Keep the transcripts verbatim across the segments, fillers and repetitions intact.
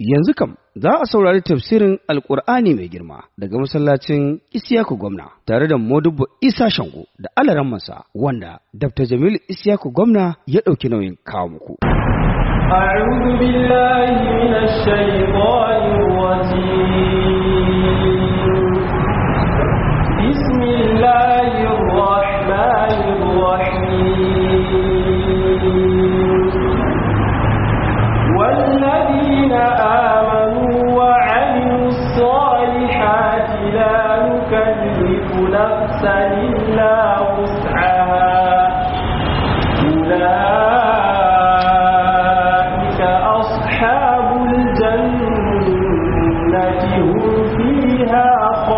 Yanzu kam za a saurari tafsirin Alƙur'ani mai girma daga masallacin Isiyaku Gwamna tare da Modubbo Isa Shango da alarammansa wanda Dakta Jamilu Isiyaku Gwamna ya ɗauki nauyin kawo muku. أعوذ بالله من الشيطان الرجيم بسم الله الرحمن الرحيم والذين آمنوا وعملوا الصالحات لا نكلف نفسا إلا وسعها أولئك أصحاب الجنة هم فيها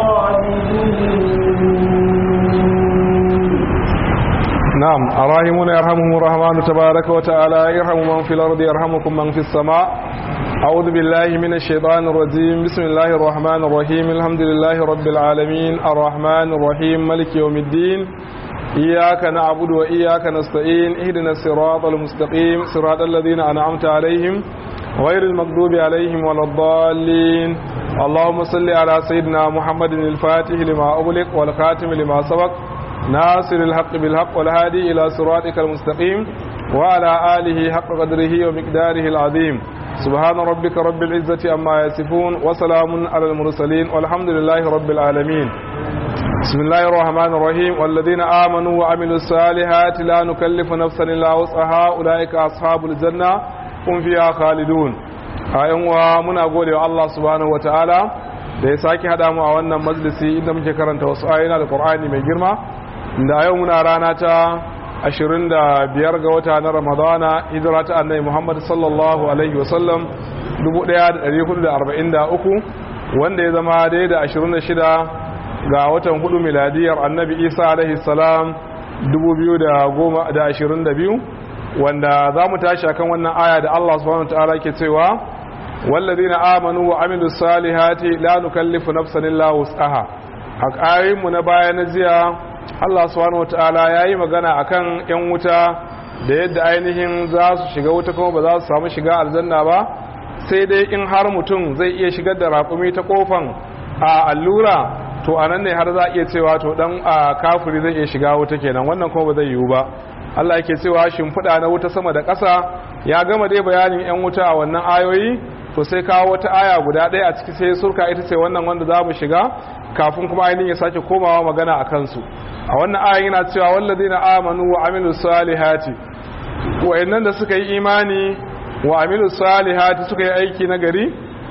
نعم الراحمون يرحمهم الرحمن تبارك وتعالى يرحم من في الأرض يرحمكم من في السماء أعوذ بالله من الشيطان الرجيم بسم الله الرحمن الرحيم الحمد لله رب العالمين الرحمن الرحيم ملك يوم الدين إياك نعبد وإياك نستعين اهدنا الصراط المستقيم صراط الذين أنعمت عليهم غير المغضوب عليهم ولا الضالين اللهم صل على سيدنا محمد الفاتح لما أغلق والخاتم لما سبق ناصر الحق بالحق والهادي إلى صراطك المستقيم وعلى آله حق قدره ومقداره العظيم سبحان ربك رب العزة عما يصفون وسلام على المرسلين والحمد لله رب العالمين بسم الله الرحمن الرحيم والذين آمنوا وعملوا الصالحات لا نكلف نفسا إلا وسعها أولئك أصحاب الجنة هم فيها خالدون أيها منا قول الله سبحانه وتعالى da ya sake hada mu a wannan majalisi inda muke karanta wasu ayoyi na Qur'ani mai girma da yau muna rana ta ashirin da biyar ga wata na Ramadana hijira ta Annabi Muhammad sallallahu alaihi wasallam dubu ɗaya da ɗari hudu da arba'in da uku wanda ya zama dai da ashirin da shida ga watan hudu miladiyar Annabi Isa alaihi salam dubu biyu da ashirin da biyu wanda za mu tashi akan wannan aya da Allah subhanahu wa ta'ala ke cewa والذين آمنوا وعملوا الصالحات لا نكلف نفسا إلا وسعها ayoyin mu na baya na jiya Allah subhanahu wataala yayi magana akan yan wuta da yadda ainihin za su shiga wuta kuma ba za su samu shiga aljanna ba sai dai in har mutum zai iya shigar da raƙumi ta kofan a allura to anan ne har za a iya cewa to dan kafiri zai iya shiga wuta kenan wannan kuma ba zai yiwu ba Allah yake cewa shimfiɗa na wuta sama da ƙasa ya gama dai bayanin yan wuta a wannan ayoyi to sai kawo wata aya guda ɗaya a ciki sai surka ita ce wannan wanda za mu shiga kafin kuma ainihin ya sake komawa magana a kansu a wannan aya yana cewa walladina amanu wa amilu salihati wa'annan da suka yi imani wa amilu salihati suka yi aiki na gari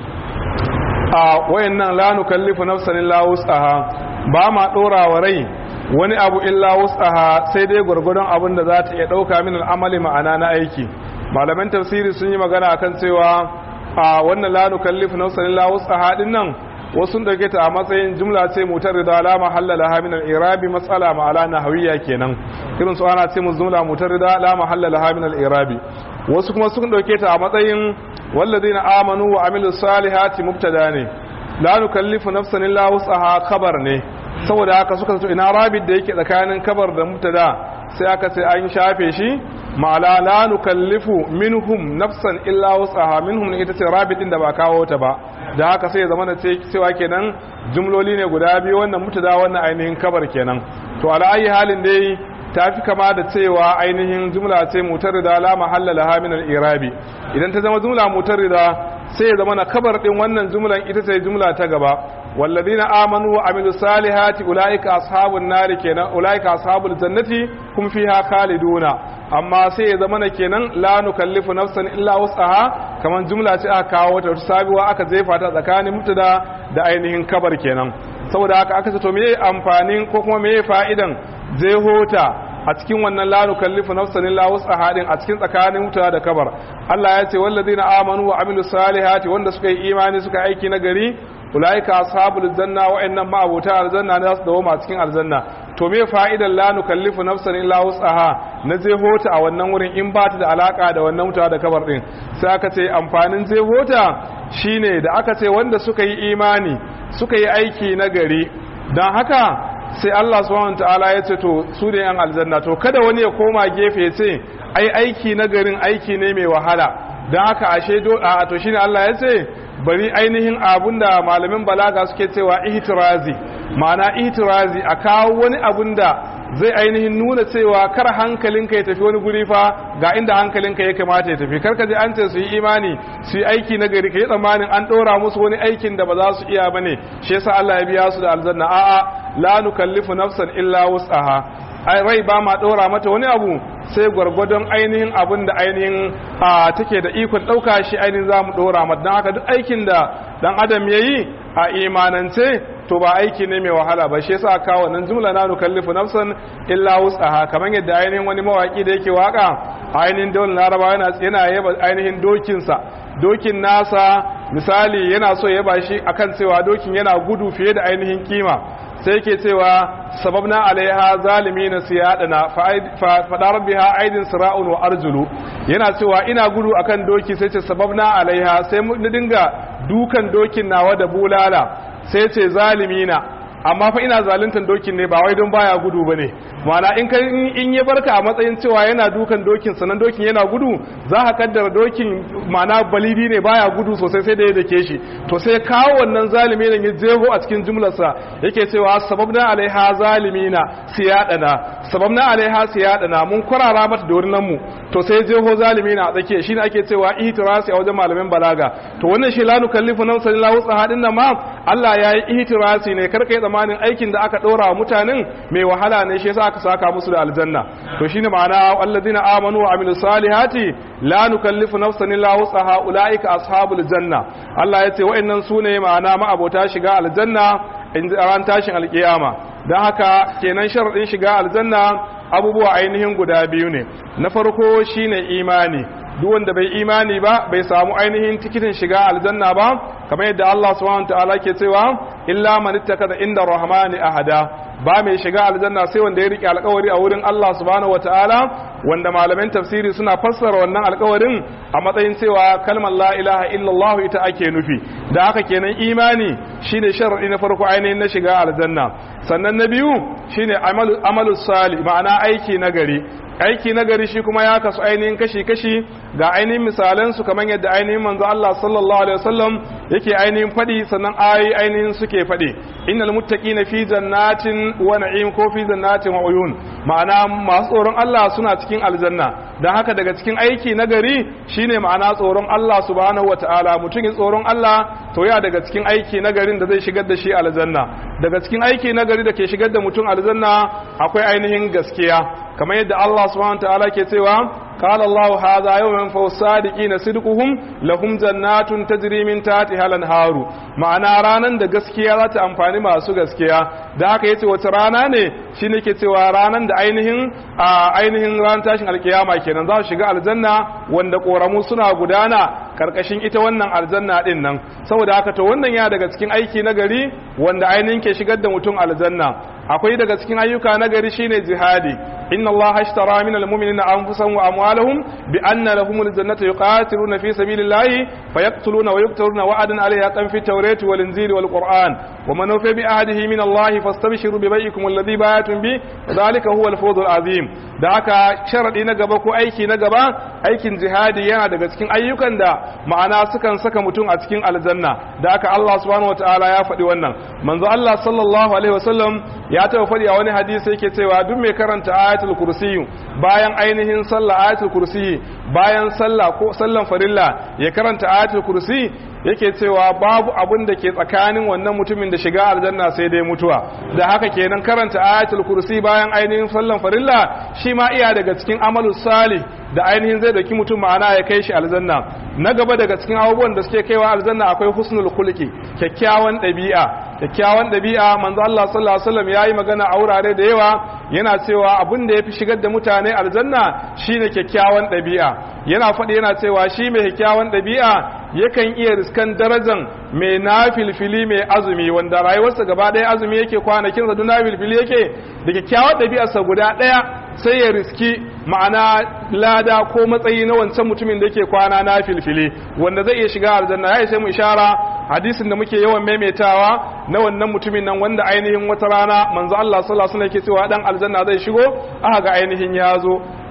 a wayannan la nukallifu nafsan illa wus'aha ba ma dora wa rai wani abu illa wus'aha sai dai gurgurdan abin da za ta iya dauka min al'amali ma'ana na aiki malaman tafsiri sun yi magana akan cewa a wannan la nukallifu nafsan illa wus'aha din nan wasu dauke ta a matsayin jumla ce mutarrida la mahalla laha min al-i'rabi mas'ala ma'ala nahawiyya kenan irin su ana ce mu jumla mutarrida la mahalla laha min al-i'rabi wasu kuma sun dauke ta a matsayin walladina amanu wa amilus salihati mubtada ne la nukallifu nafsan illa wus'aha khabar ne saboda haka suka so ina rabit da yake tsakanin kabar da mubtada sai aka ce an shafe shi ma'ala la nukallifu minhum nafsan illa wus'aha minhum ita ce rabitin da ba kawo ta ba da haka sai ya zama da cewa kenan jumloli ne guda biyu wannan mubtada wannan ainihin kabar kenan to ala ayi halin dai tafi kama da cewa ainihin jumla ce mutarrida la mahalla laha min al-i'rabi idan ta zama jumla mutarrida sai ya zama na kabar din wannan jumlan ita ce jumla ta gaba والذين آمنوا وعملوا الصالحات أولئك أصحاب النار كنا أولئك أصحاب الجنة هم فيها خالدون أما سي زمانه كنا لا نكلف نفسا إلا وسعها كمان جملة أكاو وتسابي وأك زيفة تذكاني مبتدا da ainihin kabar kenan saboda haka aka ce to meye amfanin ko kuma meye fa'idan zehota a cikin wannan la nukallifu nafsan illa wus'aha din a cikin tsakanin mutane da kabar Allah ya ce wallazina amanu wa amilus salihati wanda suka yi imani suka aiki na gari ulaika ashabul janna wa innam ma'abuta aljanna ne su dawo ma cikin aljanna to me fa'idan la nukallifu nafsan illa wus'aha na zehota a wannan wurin in ba ta da alaka da wannan mutane da kabar din sai aka ce amfanin zehota shine da aka ce wanda suka yi imani suka yi aiki na gari dan haka sai Allah subhanahu wataala ya ce to su ne yan aljanna to kada wani ya koma gefe ya ce ai aiki na garin aiki ne mai wahala dan haka ashe do a to shine Allah ya ce bari ainihin abunda malamin balaga suke cewa ihtirazi ma'ana ihtirazi a kawo wani abunda zai ainihin nuna cewa kar hankalinka ya tafi wani guri fa ga inda hankalinka ya kamata ya tafi karka je an ce su yi imani su yi aiki na gari kai tsammanin an dora musu wani aikin da ba za su iya bane shi yasa Allah ya biya su da aljanna a'a la nukallifu nafsan illa wus'aha ai rai ba ma dora mata wani abu sai gwargwadon ainihin abin da ainihin a take da ikon dauka shi ainihin zamu dora mata dan haka duk aikin da dan adam yayi a imanance to ba aiki ne mai wahala ba shi yasa aka wannan jumla na nukallifu nafsan illa wus'aha kaman yadda ainihin wani mawaki da yake waka ainihin dole laraba yana yana yaba ainihin dokin sa dokin nasa misali yana so ya bashi akan cewa dokin yana gudu fiye da ainihin kima sai yake cewa sababna alaiha zalimin siyadana fa dar biha aidin sira'un wa arjulu yana cewa ina gudu akan doki sai ce sababna alaiha sai mu dinga dukan dokin nawa da bulala sai ce zalimina amma fa ina zaluntan dokin ne ba wai don baya gudu bane ma'ana in kai in ya barka a matsayin cewa yana dukan dokin sanan dokin yana gudu za ka kaddara dokin ma'ana balidi ne baya gudu sosai sai da ya dake shi to sai kawo wannan zalimi ne ya jeho a cikin jumlarsa yake cewa sababna alaiha zalimina siyadana sababna alaiha siyadana mun kurara mata da wurin mu to sai jeho zalimina a tsakiya shine ake cewa ihtirasi a wajen malamin balaga to wannan shi la nukallifu nafsan illa wus'aha din nan ma Allah yayi ihtirasi ne karka yi zamanin aikin da aka dora wa mutanen mai wahala ne shi yasa aka saka musu da aljanna to shine ma'ana alladhina amanu wa amilus salihati la nukallifu nafsan illa wus'aha ulaika ashabul janna Allah yace wa'annan sune ma'ana ma abota shiga aljanna in ran tashin alkiyama dan haka kenan sharadin shiga aljanna abubuwa ainihin guda biyu ne na farko shine imani duk wanda bai imani ba bai samu ainihin tikitin shiga aljanna ba kamar yadda Allah subhanahu wataala ke cewa illa man ittakada inda rahmani ahada ba mai shiga aljanna sai wanda ya rike alƙawari a wurin Allah subhanahu wataala wanda malaman tafsiri suna fassara wannan alƙawarin a matsayin cewa kalmar la ilaha illallah ita ake nufi da haka kenan imani shine sharadi na farko ainihin na shiga aljanna sannan na biyu shine amalu amalus salih ma'ana aiki nagari aiki nagari shi kuma ya kasu ainihin kashi-kashi ga ainihin misalansu kamar yadda ainihin manzo Allah sallallahu alaihi wasallam yake ainihin fadi sannan ayi ainihin suke fadi innal muttaqina fi jannatin wa na'im ko fi jannatin wa uyun ma'ana masu tsoron Allah suna cikin aljanna dan haka daga cikin aiki nagari shine ma'ana tsoron Allah subhanahu wataala mutum ya tsoron Allah to ya daga cikin aiki nagarin da zai shigar da shi aljanna daga cikin aiki nagari da ke shigar da mutum aljanna akwai ainihin gaskiya kamar yadda Allah subhanahu wataala ke cewa قال الله هذا يوم ينفع الصادقين صدقهم لهم جنات تجري من تحتها الانهار ma'ana ranan da gaskiya za ta amfani masu gaskiya da haka yace wace rana ne shine ke cewa ranan da ainihin ainihin ran tashin alkiyama kenan za su shiga aljanna wanda koramu suna gudana karkashin ita wannan aljanna din nan saboda haka to wannan ya daga cikin aiki na gari wanda ainihin ke shigar da mutum aljanna akwai daga cikin ayyuka na gari shine jihadi inna allaha ashtara minal mu'minina anfusahum wa amwalahum bi anna lahumul jannata yuqatiluna fi sabilillahi fayaqtuluna wa yuqtaluna wa'adan alayhi haqqan fi tawrati wal injili wal qur'an wa man wafa bi ahdihi min allahi fastabshiru bi bai'ikum alladhi ba'atum bi dhalika huwal fawzul azim da aka sharadi na gaba ko aiki na gaba aikin jihadi yana daga cikin ayyukan da ma'ana sukan saka mutum a cikin aljanna da aka Allah subhanahu wataala ya faɗi wannan manzo Allah sallallahu alaihi wasallam ya taɓa faɗi a wani hadisi yake cewa duk mai karanta ayatul kursiyu bayan ainihin sallah ayatul kursiyi bayan sallah ko sallan farilla ya karanta ayatul kursi yake cewa babu abin da ke tsakanin wannan mutumin da shiga aljanna sai dai mutuwa da haka kenan karanta ayatul kursi bayan ainihin sallan farilla shi ma iya daga cikin amalus salih da ainihin zai dauki mutum ma'ana ya kai shi aljanna na gaba daga cikin abubuwan da suke kaiwa aljanna akwai husnul khuluqi kyakkyawan dabi'a kyakkyawan dabi'a manzo Allah sallallahu alaihi wasallam yayi magana a wurare da yawa yana cewa abin da yafi shigar da mutane aljanna shine kyakkyawan dabi'a yana faɗi yana cewa shi mai kyakkyawan dabi'a yakan iya riskan darajan mai nafilfili mai azumi wanda rayuwarsa gaba ɗaya azumi yake kwanakin sa duk nafilfili yake da kyakkyawan dabi'arsa guda ɗaya sai ya riski ma'ana lada ko matsayi na wancan mutumin da yake kwana na filfili wanda zai iya shiga aljanna ya sai mu ishara hadisin da muke yawan maimaitawa na wannan mutumin nan wanda ainihin wata rana manzo Allah sallallahu alaihi wasallam yake cewa dan aljanna zai shigo aka ga ainihin yazo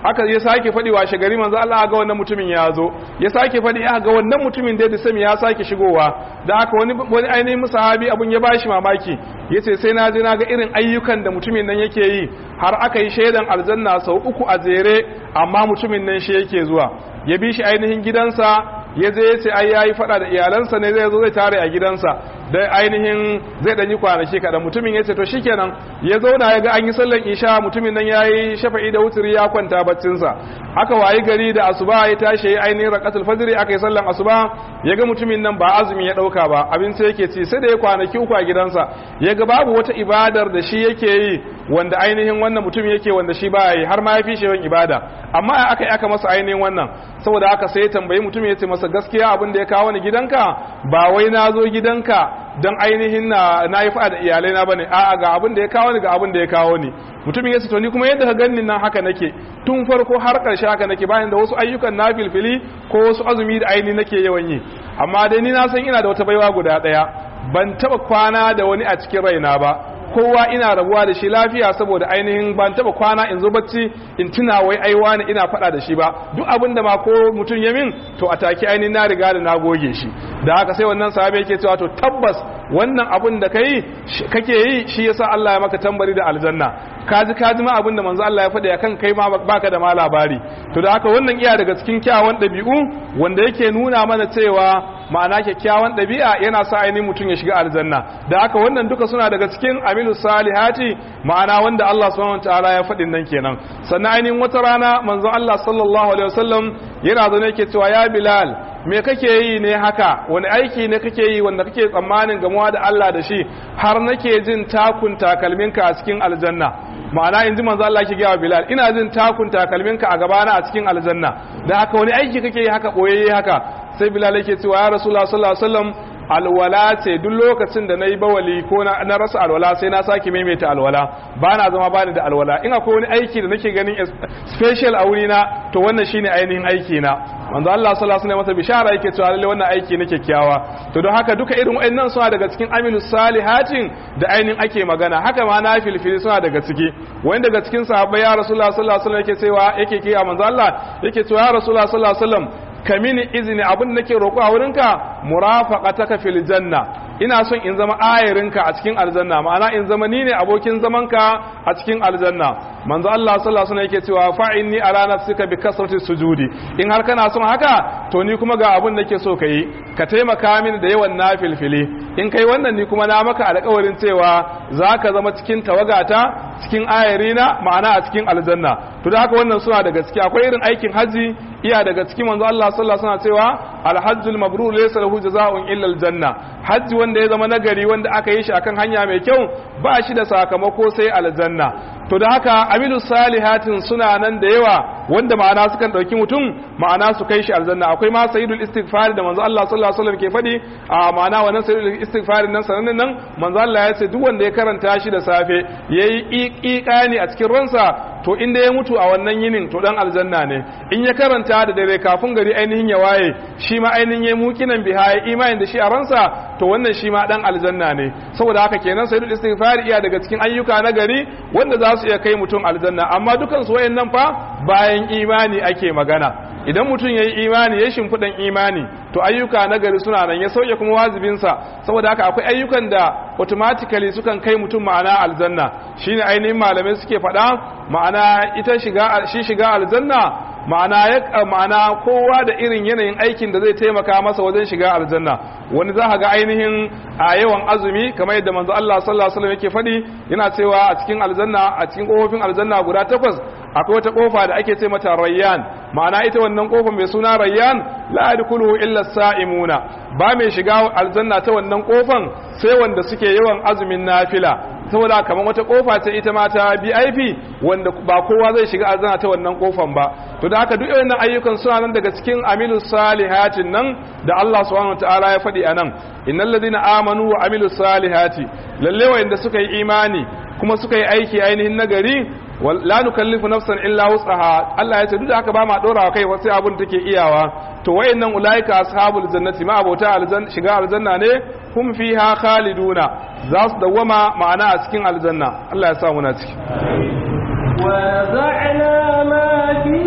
aka ya sake faɗi washe gari manzo Allah ga wannan mutumin ya zo ya sake faɗi aka ga wannan mutumin da da sami ya sake shigowa da aka wani wani ainihin sahabi abun ya bashi mamaki yace sai na je na ga irin ayyukan da mutumin nan yake yi har aka yi shaidan aljanna sau uku a zere amma mutumin nan shi yake zuwa ya bi shi ainihin gidansa ya je ya ce ai yayi fada da iyalansa ne zai zo zai tare a gidansa da ainihin zai danyi kwanaki kadan mutumin ya ce to shikenan ya zauna ya ga an yi sallar isha mutumin nan yayi shafa'i da wuturi ya kwanta baccin sa haka wayi gari da asuba ya tashi yayi ainihin raqatul fajr aka yi sallar asuba ya ga mutumin nan ba azumi ya dauka ba abin sai yake ci sai da ya kwanaki uku a gidansa ya ga babu wata ibadar da shi yake yi wanda ainihin wannan mutum yake wanda shi ba yi har ma ya fi shi yawan ibada amma aka yi aka masa ainihin wannan saboda haka sai ya tambayi mutum ya ce masa gaskiya abin da ya kawo ni gidanka ba wai na zo gidanka don ainihin na na yi fa'a da iyalai na bane a'a ga abin da ya kawo ni ga abin da ya kawo ni mutumin ya ce to ni kuma yadda ka ganni nan haka nake tun farko har ƙarshe haka nake bayan da wasu ayyukan na filfili ko wasu azumi da ainihin nake yawan yi amma dai ni na san ina da wata baiwa guda ɗaya ban taba kwana da wani a cikin raina ba kowa ina rabuwa da shi lafiya saboda ainihin ban taba kwana in zo bacci in tuna wai ai wani ina fada da shi ba duk abin da ma ko mutum ya min to a take ainihin na riga da na goge shi da haka sai wannan sahabi yake cewa to tabbas wannan abin da kai kake yi shi yasa Allah ya maka tambari da aljanna kaji kaji ma abin da manzo Allah ya faɗa akan kai ma baka da ma labari to da haka wannan iya daga cikin kyawawan ɗabi'u wanda yake nuna mana cewa ma'ana kyakkyawan ɗabi'a yana sa ainihin mutum ya shiga aljanna da haka wannan duka suna daga cikin amilu salihati ma'ana wanda Allah subhanahu wataala ya faɗin nan kenan sannan ainihin wata rana manzon Allah sallallahu alaihi wasallam yana zo ne yake cewa ya Bilal me kake yi ne haka wani aiki ne kake yi wanda kake tsammanin gamuwa da Allah da shi har nake jin takun takalminka a cikin aljanna ma'ana inji manzo Allah ke gaya wa Bilal ina jin takun takalminka a gabana a cikin aljanna da haka wani aiki kake yi haka boyayye haka sai Bilal yake cewa ya Rasulullah sallallahu alaihi wasallam alwala ce duk lokacin da nayi bawali ko na rasa alwala sai na saki maimaita alwala ba na zama bani da alwala in akwai wani aiki da nake ganin special a wuri na to wannan shine ainihin aiki na manzo Allah sallallahu alaihi wasallam bishara yake cewa lalle wannan aiki ne kyakkyawa to don haka duka irin wayannan suna daga cikin amilus salihatin da ainihin ake magana haka ma nafilfili suna daga ciki wanda daga cikin sahabbai ya Rasulullah sallallahu alaihi wasallam yake cewa yake kiya manzo Allah yake cewa ya Rasulullah sallallahu alaihi wasallam kamini izini abin da nake roƙo a wurinka murafaqataka fil janna ina son in zama ayarinka a cikin aljanna ma'ana in zama ni ne abokin zamanka a cikin aljanna manzo Allah sallallahu alaihi wasallam yake cewa fa'inni ala nafsika bi kasrati sujudi in har kana son haka to ni kuma ga abin da nake so kai ka taimaka mini da yawan nafilfili in kai wannan ni kuma na maka alƙawarin cewa zaka zama cikin tawagata cikin ayarina ma'ana a cikin aljanna to da haka wannan suna da gaskiya akwai irin aikin haji iya daga cikin manzo Allah sallallahu alaihi wasallam cewa alhajjul mabrur laysa lahu jazaa'un illa aljanna hajji wanda ya zama nagari wanda aka yi shi akan hanya mai kyau ba shi da sakamako sai aljanna to da haka amilus salihatin suna nan da yawa wanda ma'ana sukan dauki mutum ma'ana su kai shi aljanna akwai ma sayyidul istighfar da manzo Allah sallallahu alaihi wasallam ke fadi a ma'ana wannan sayyidul istighfar nan sanan nan manzo Allah ya ce duk wanda ya karanta shi da safe yayi iqani a cikin ransa to inda ya mutu a wannan yinin to dan aljanna ne in ya karanta da dare kafin gari ainihin ya waye shi ma ainihin ya mukinan biha ya imani da shi a ransa to wannan shi ma dan aljanna ne saboda haka kenan sayyidul istighfar iya daga cikin ayyuka na gari wanda za su iya kai mutum aljanna amma dukan su wayannan fa bayan imani ake magana idan mutum yayi imani ya shimfidan imani to ayyuka na gari suna nan ya sauke kuma wajibinsa saboda haka akwai ayyukan da automatically sukan kai mutum ma'ana aljanna shine ainihin malamai suke faɗa ma'ana ita shiga shi shiga aljanna ma'ana ya ma'ana kowa da irin yanayin aikin da zai taimaka masa wajen shiga aljanna wani za ka ga ainihin a yawan azumi kamar yadda manzo Allah sallallahu alaihi wasallam yake faɗi yana cewa a cikin aljanna a cikin kofofin aljanna guda takwas akwai wata kofa da ake ce mata rayyan ma'ana ita wannan kofar mai suna rayyan la yadkhuluhu illa as-sa'imuna ba mai shiga aljanna ta wannan kofan sai wanda suke yawan azumin nafila saboda kamar wata kofa ce ita ma ta V I P wanda ba kowa zai shiga aljanna ta wannan kofan ba to da haka duk wannan ayyukan suna nan daga cikin amilus salihatin nan da Allah subhanahu wataala ya faɗi anan innal ladina amanu wa amilus salihati lalle wanda suka yi imani kuma suka yi aiki ainihin nagari la nukallifu nafsan illa wus'aha Allah ya ce duk da haka ba ma dora kai sai abun take iyawa to wayannan ulaika ashabul jannati ma abota aljanna shiga aljanna ne hum fiha khaliduna za su dawama ma'ana a cikin aljanna Allah ya sa mu na ciki wa za'na ma fi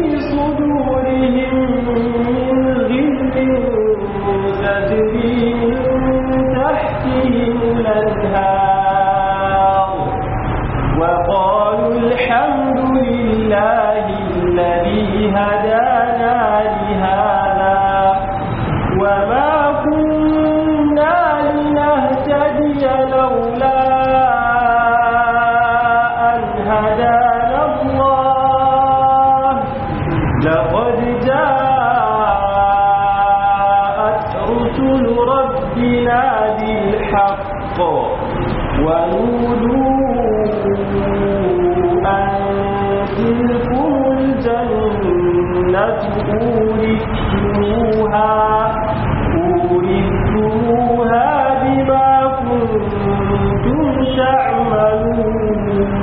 جئتنا بالحق ونودوا أن تلكم الجنة أورثتموها أورثتموها بما كنتم تعملون.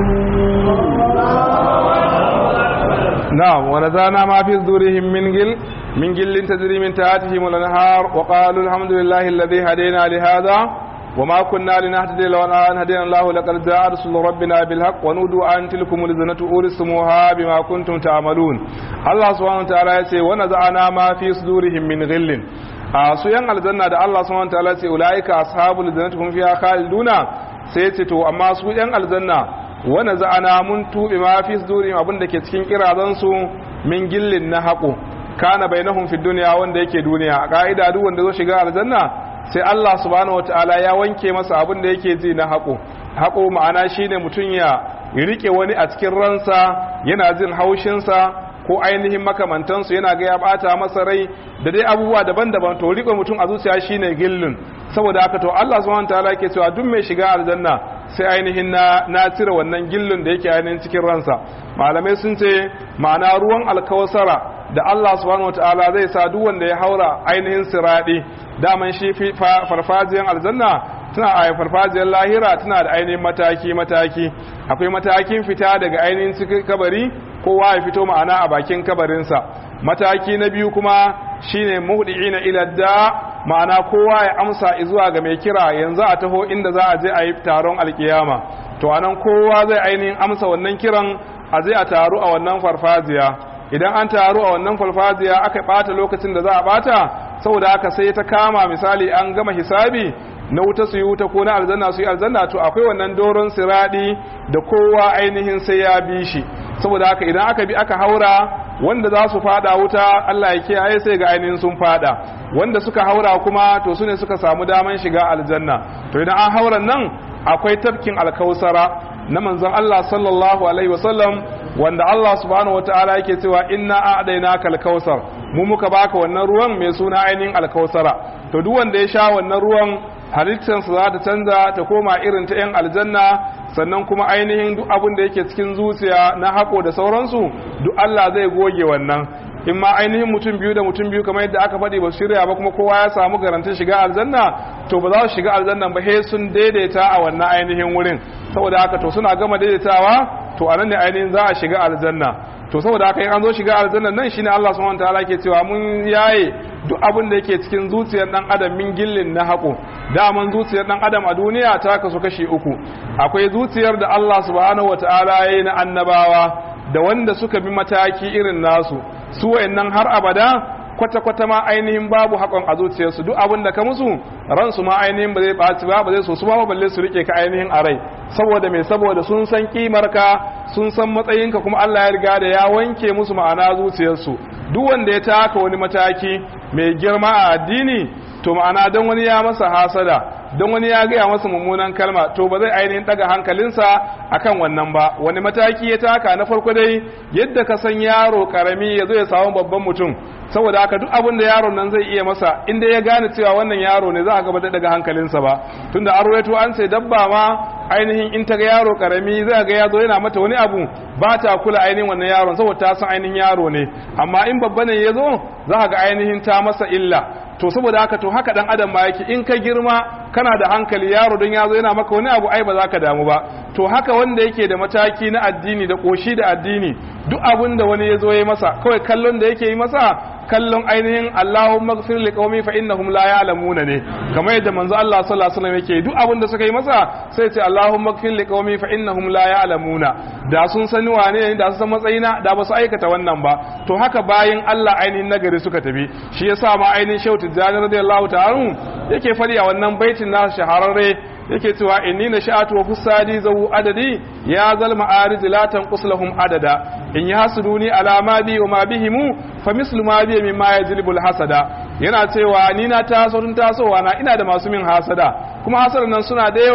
نعم ونزعنا ما في صدورهم من غل من غل تجري من تحتهم الأنهار وقالوا الحمد لله الذي هدينا لهذا وما كنا لنهتدي لولا أن هدينا الله لقد جاء رسول ربنا بالحق ونودوا أن تلكم الجنة أورثتموها بما كنتم تعملون. الله سبحانه وتعالى يقول ونزعنا ما في صدورهم من غل su yan aljanna da Allah subhanahu wa ta'ala ce ulaika ashabul jannati hum fiha khaliduna sai ce to amma su yan aljanna wa naza'ana mun tubi ma fi sudurihim abinda ke cikin kirazan su min gillin na haqo kana bainahum fi dunya wanda yake duniya a kaida duk wanda zo shiga aljanna sai Allah subhanahu wa ta'ala ya wanke masa abinda yake ji na haqo haqo ma'ana shine mutun ya rike wani a cikin ransa yana jin haushin sa ko ainihin makamantansu yana ga ya bata masa rai da dai abubuwa daban-daban to riko mutum a zuciya shine gillin saboda haka to Allah subhanahu wataala yake cewa duk mai shiga aljanna sai ainihin na na cire wannan gillin da yake ainihin cikin ransa malamai sun ce ma'ana ruwan alkawsara da Allah subhanahu wataala zai sa duk wanda ya haura ainihin siradi daman shi farfajiyan aljanna tana a farfajiyar lahira tana da ainihin mataki mataki akwai matakin fita daga ainihin cikin kabari kowa ya fito ma'ana a bakin kabarinsa mataki na biyu kuma shine muhdi'ina ila da ma'ana kowa ya amsa zuwa ga mai kira yanzu a taho inda za a je a yi taron alkiyama to anan kowa zai ainihin amsa wannan kiran a je a taru a wannan farfajiya idan an taru a wannan farfajiya aka bata lokacin da za a bata saboda haka sai ta kama misali an gama hisabi na wuta su yi wuta ko na aljanna su yi aljanna to akwai wannan doron siradi da kowa ainihin sai ya bi shi saboda haka idan aka bi aka haura wanda za su fada wuta Allah ya kiyaye sai ga ainihin sun fada wanda suka haura kuma to sune suka samu daman shiga aljanna to idan an haura nan akwai tafkin alkausara na manzon Allah sallallahu alaihi wasallam wanda Allah subhanahu wataala yake cewa inna a'dainaka alkausar mu muka baka wannan ruwan mai suna ainihin alkausara to duk wanda ya sha wannan ruwan halittarsa za ta canza ta koma irin ta 'yan aljanna sannan kuma ainihin duk abin da yake cikin zuciya na haƙo da sauransu duk Allah zai goge wannan in ma ainihin mutum biyu da mutum biyu kamar yadda aka faɗi ba su shirya ba kuma kowa ya samu garantin shiga aljanna to ba za su shiga aljanna ba he sun daidaita a wannan ainihin wurin saboda haka to suna gama daidaitawa to anan ne ainihin za a shiga aljanna to saboda haka in an zo shiga aljanna nan shine Allah subhanahu wataala ke cewa mun yaye duk abin da yake cikin zuciyar dan adam min gillin na haƙo daman zuciyar dan adam a duniya ta kasu kashi uku akwai zuciyar da Allah subhanahu wataala yayi na annabawa da wanda suka bi mataki irin nasu su wayannan har abada kwata-kwata ma ainihin babu haƙon a zuciyarsu duk abin da ka musu ransu ma ainihin ba zai ɓaci ba ba zai so su ba balle su rike ka ainihin a rai saboda mai saboda sun san kimarka sun san matsayinka kuma Allah ya riga da ya wanke musu ma'ana zuciyarsu duk wanda ya taka wani mataki mai girma a addini to ma'ana don wani ya masa hasada don wani ya gaya masa mummunan kalma to ba zai ainihin daga hankalinsa akan wannan ba wani mataki ya taka na farko dai yadda ka san yaro karami ya zo ya samu babban mutum saboda haka duk abin da yaron nan zai iya masa inda ya gane cewa wannan yaro ne za a gaba daga hankalinsa ba tunda an ruwaito an sai dabba ma ainihin in ta ga yaro karami zai ga yazo yana mata wani abu ba ta kula ainihin wannan yaron saboda ta san ainihin yaro ne amma in babba ne ya zo za ga ainihin ta masa illa to saboda haka to haka dan adam ma yake in ka girma kana da hankali yaro don yazo yana maka wani abu ai ba za ka damu ba to haka wanda yake da mataki na addini da koshi da addini duk abin da wani yazo yayi masa kawai kallon da yake yi masa kallon ainihin Allahumma ighfir li qaumi fa innahum la ya'lamuna ne kamar yadda manzo Allah sallallahu alaihi wasallam yake duk abin da suka yi masa sai ce Allahumma ighfir li qaumi fa innahum la ya'lamuna da sun sani wane ne da sun san matsayina da ba su aikata wannan ba to haka bayin Allah ainihin nagari suka tafi shi yasa ma ainihin Shehu Tijjani radiyallahu ta'ala yake fadi a wannan baitin na shahararre yake cewa inni nashatu wa fusadi zawu adadi ya zal ma'arij la tanqus lahum adada in yahsuduni ala ma bi wa ma bihimu fa mislu ma bi mimma yajlibul hasada yana cewa ni na taso tun tasowa na ina da masu min hasada kuma hasadan nan suna da yawa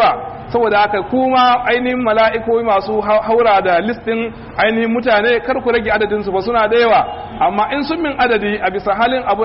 saboda haka kuma ainihin mala'ikoyi masu haura da listin ainihin mutane kar ku rage adadin su ba suna da yawa amma in sun min adadi a bisa halin abu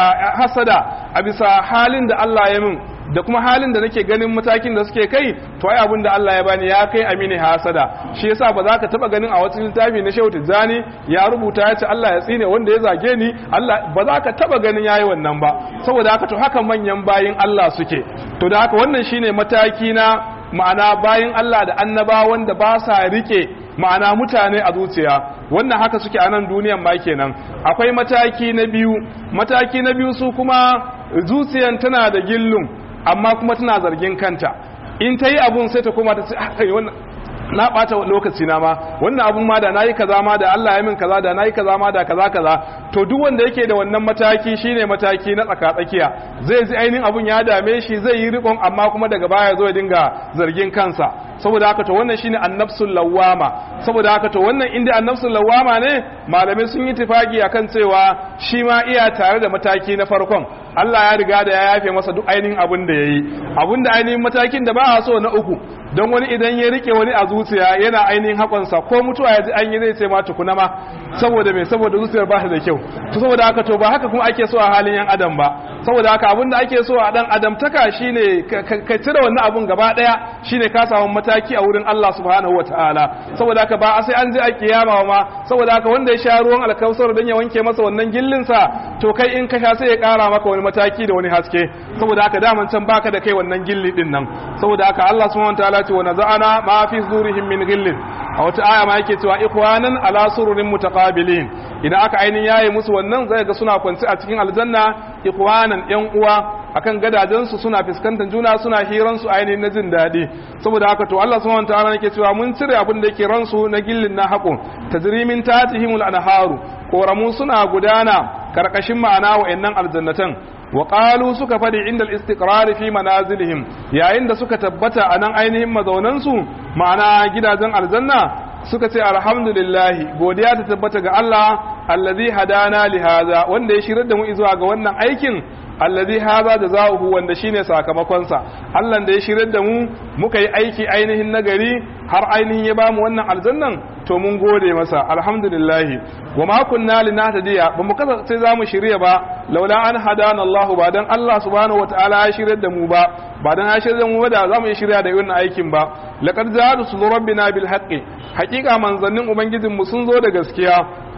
hasada a bisa halin da Allah ya min da kuma halin da nake ganin matakin da suke kai to ai abin da Allah ya bani ya kai amini hasada shi yasa ba za ka taba ganin a wata littafi na Shehu Tijjani ya rubuta ya ce Allah ya tsine wanda ya zage ni Allah ba za ka taba ganin yayi wannan ba saboda haka to haka manyan bayin Allah suke to da haka wannan shine mataki na ma'ana bayin Allah da annaba wanda ba sa rike ma'ana mutane a zuciya wannan haka suke a nan duniyan ma kenan akwai mataki na biyu mataki na biyu su kuma zuciyan tana da gillun amma kuma tana zargin kanta in ta yi abun sai ta koma ta ce wannan na bata lokaci na ma wannan abun ma da nayi kaza ma da Allah ya min kaza da nayi kaza ma da kaza kaza to duk wanda yake da wannan mataki shine mataki na tsaka tsakiya zai ji ainin abun ya dame shi zai yi rikon amma kuma daga baya zo ya dinga zargin kansa saboda haka to wannan shine annafsul lawama saboda haka to wannan inda annafsul lawama ne malamai sun yi tifaki akan cewa shi ma iya tare da mataki na farkon Allah ya riga da ya yafe masa duk ainihin abin da yayi abin da ainihin matakin da ba a so na uku don wani idan ya rike wani a zuciya yana ainihin hakonsa ko mutuwa ya ji an yi zai ce ma tukuna ma saboda me saboda zuciyar ba ta da kyau to saboda haka to ba haka kuma ake so a halin yan adam ba saboda haka abin da ake so a dan adamtaka shine ka cire wannan abun gaba daya shine ka samu mataki a wurin Allah subhanahu wataala saboda haka ba sai an je a kiyama ma saboda haka wanda ya sha ruwan alkausar dan ya wanke masa wannan gillin sa to kai in ka sha sai ya kara maka wani mataki da wani haske saboda haka daman can baka da kai wannan gilli din nan saboda haka Allah subhanahu wataala ce wa naza'ana ma fi zurihim min ghillin a wata aya ma yake cewa ikhwanan ala sururin mutaqabilin idan aka ainin yayi musu wannan zai ga suna kwanci a cikin aljanna ikhwanan yan uwa akan gadajen su suna fuskantar juna suna hiran su ainihin na jin dadi saboda haka to Allah subhanahu wataala yake cewa mun cire abin da yake ransu na gillin na haƙo tajrimin tatihimul anharu koramu suna gudana karkashin ma'ana wa'annan aljannatan wa qalu suka fadi inda al-istiqrar fi manazilihim yayin da suka tabbata anan ainihin mazaunan su ma'ana gidajen aljanna suka ce alhamdulillah godiya ta tabbata ga Allah allazi hadana li hadha wanda ya shirar da mu zuwa ga wannan aikin allazi hadha jazaohu wanda shine sakamakon sa Allah da ya shirar da mu muka yi aiki ainihin nagari har ainihin ya bamu wannan aljannan to mun gode masa alhamdulillah wa ma kunna linahtadiya ba mu kasance zamu shirye ba laula an hadana Allah ba dan Allah subhanahu wataala ya shirar da mu ba ba dan ya shirar da mu ba da zamu yi shirya da wannan aikin ba laqad ja'a rusul rabbina bil haqqi haqiqa manzannin ubangijin mu sun zo da gaskiya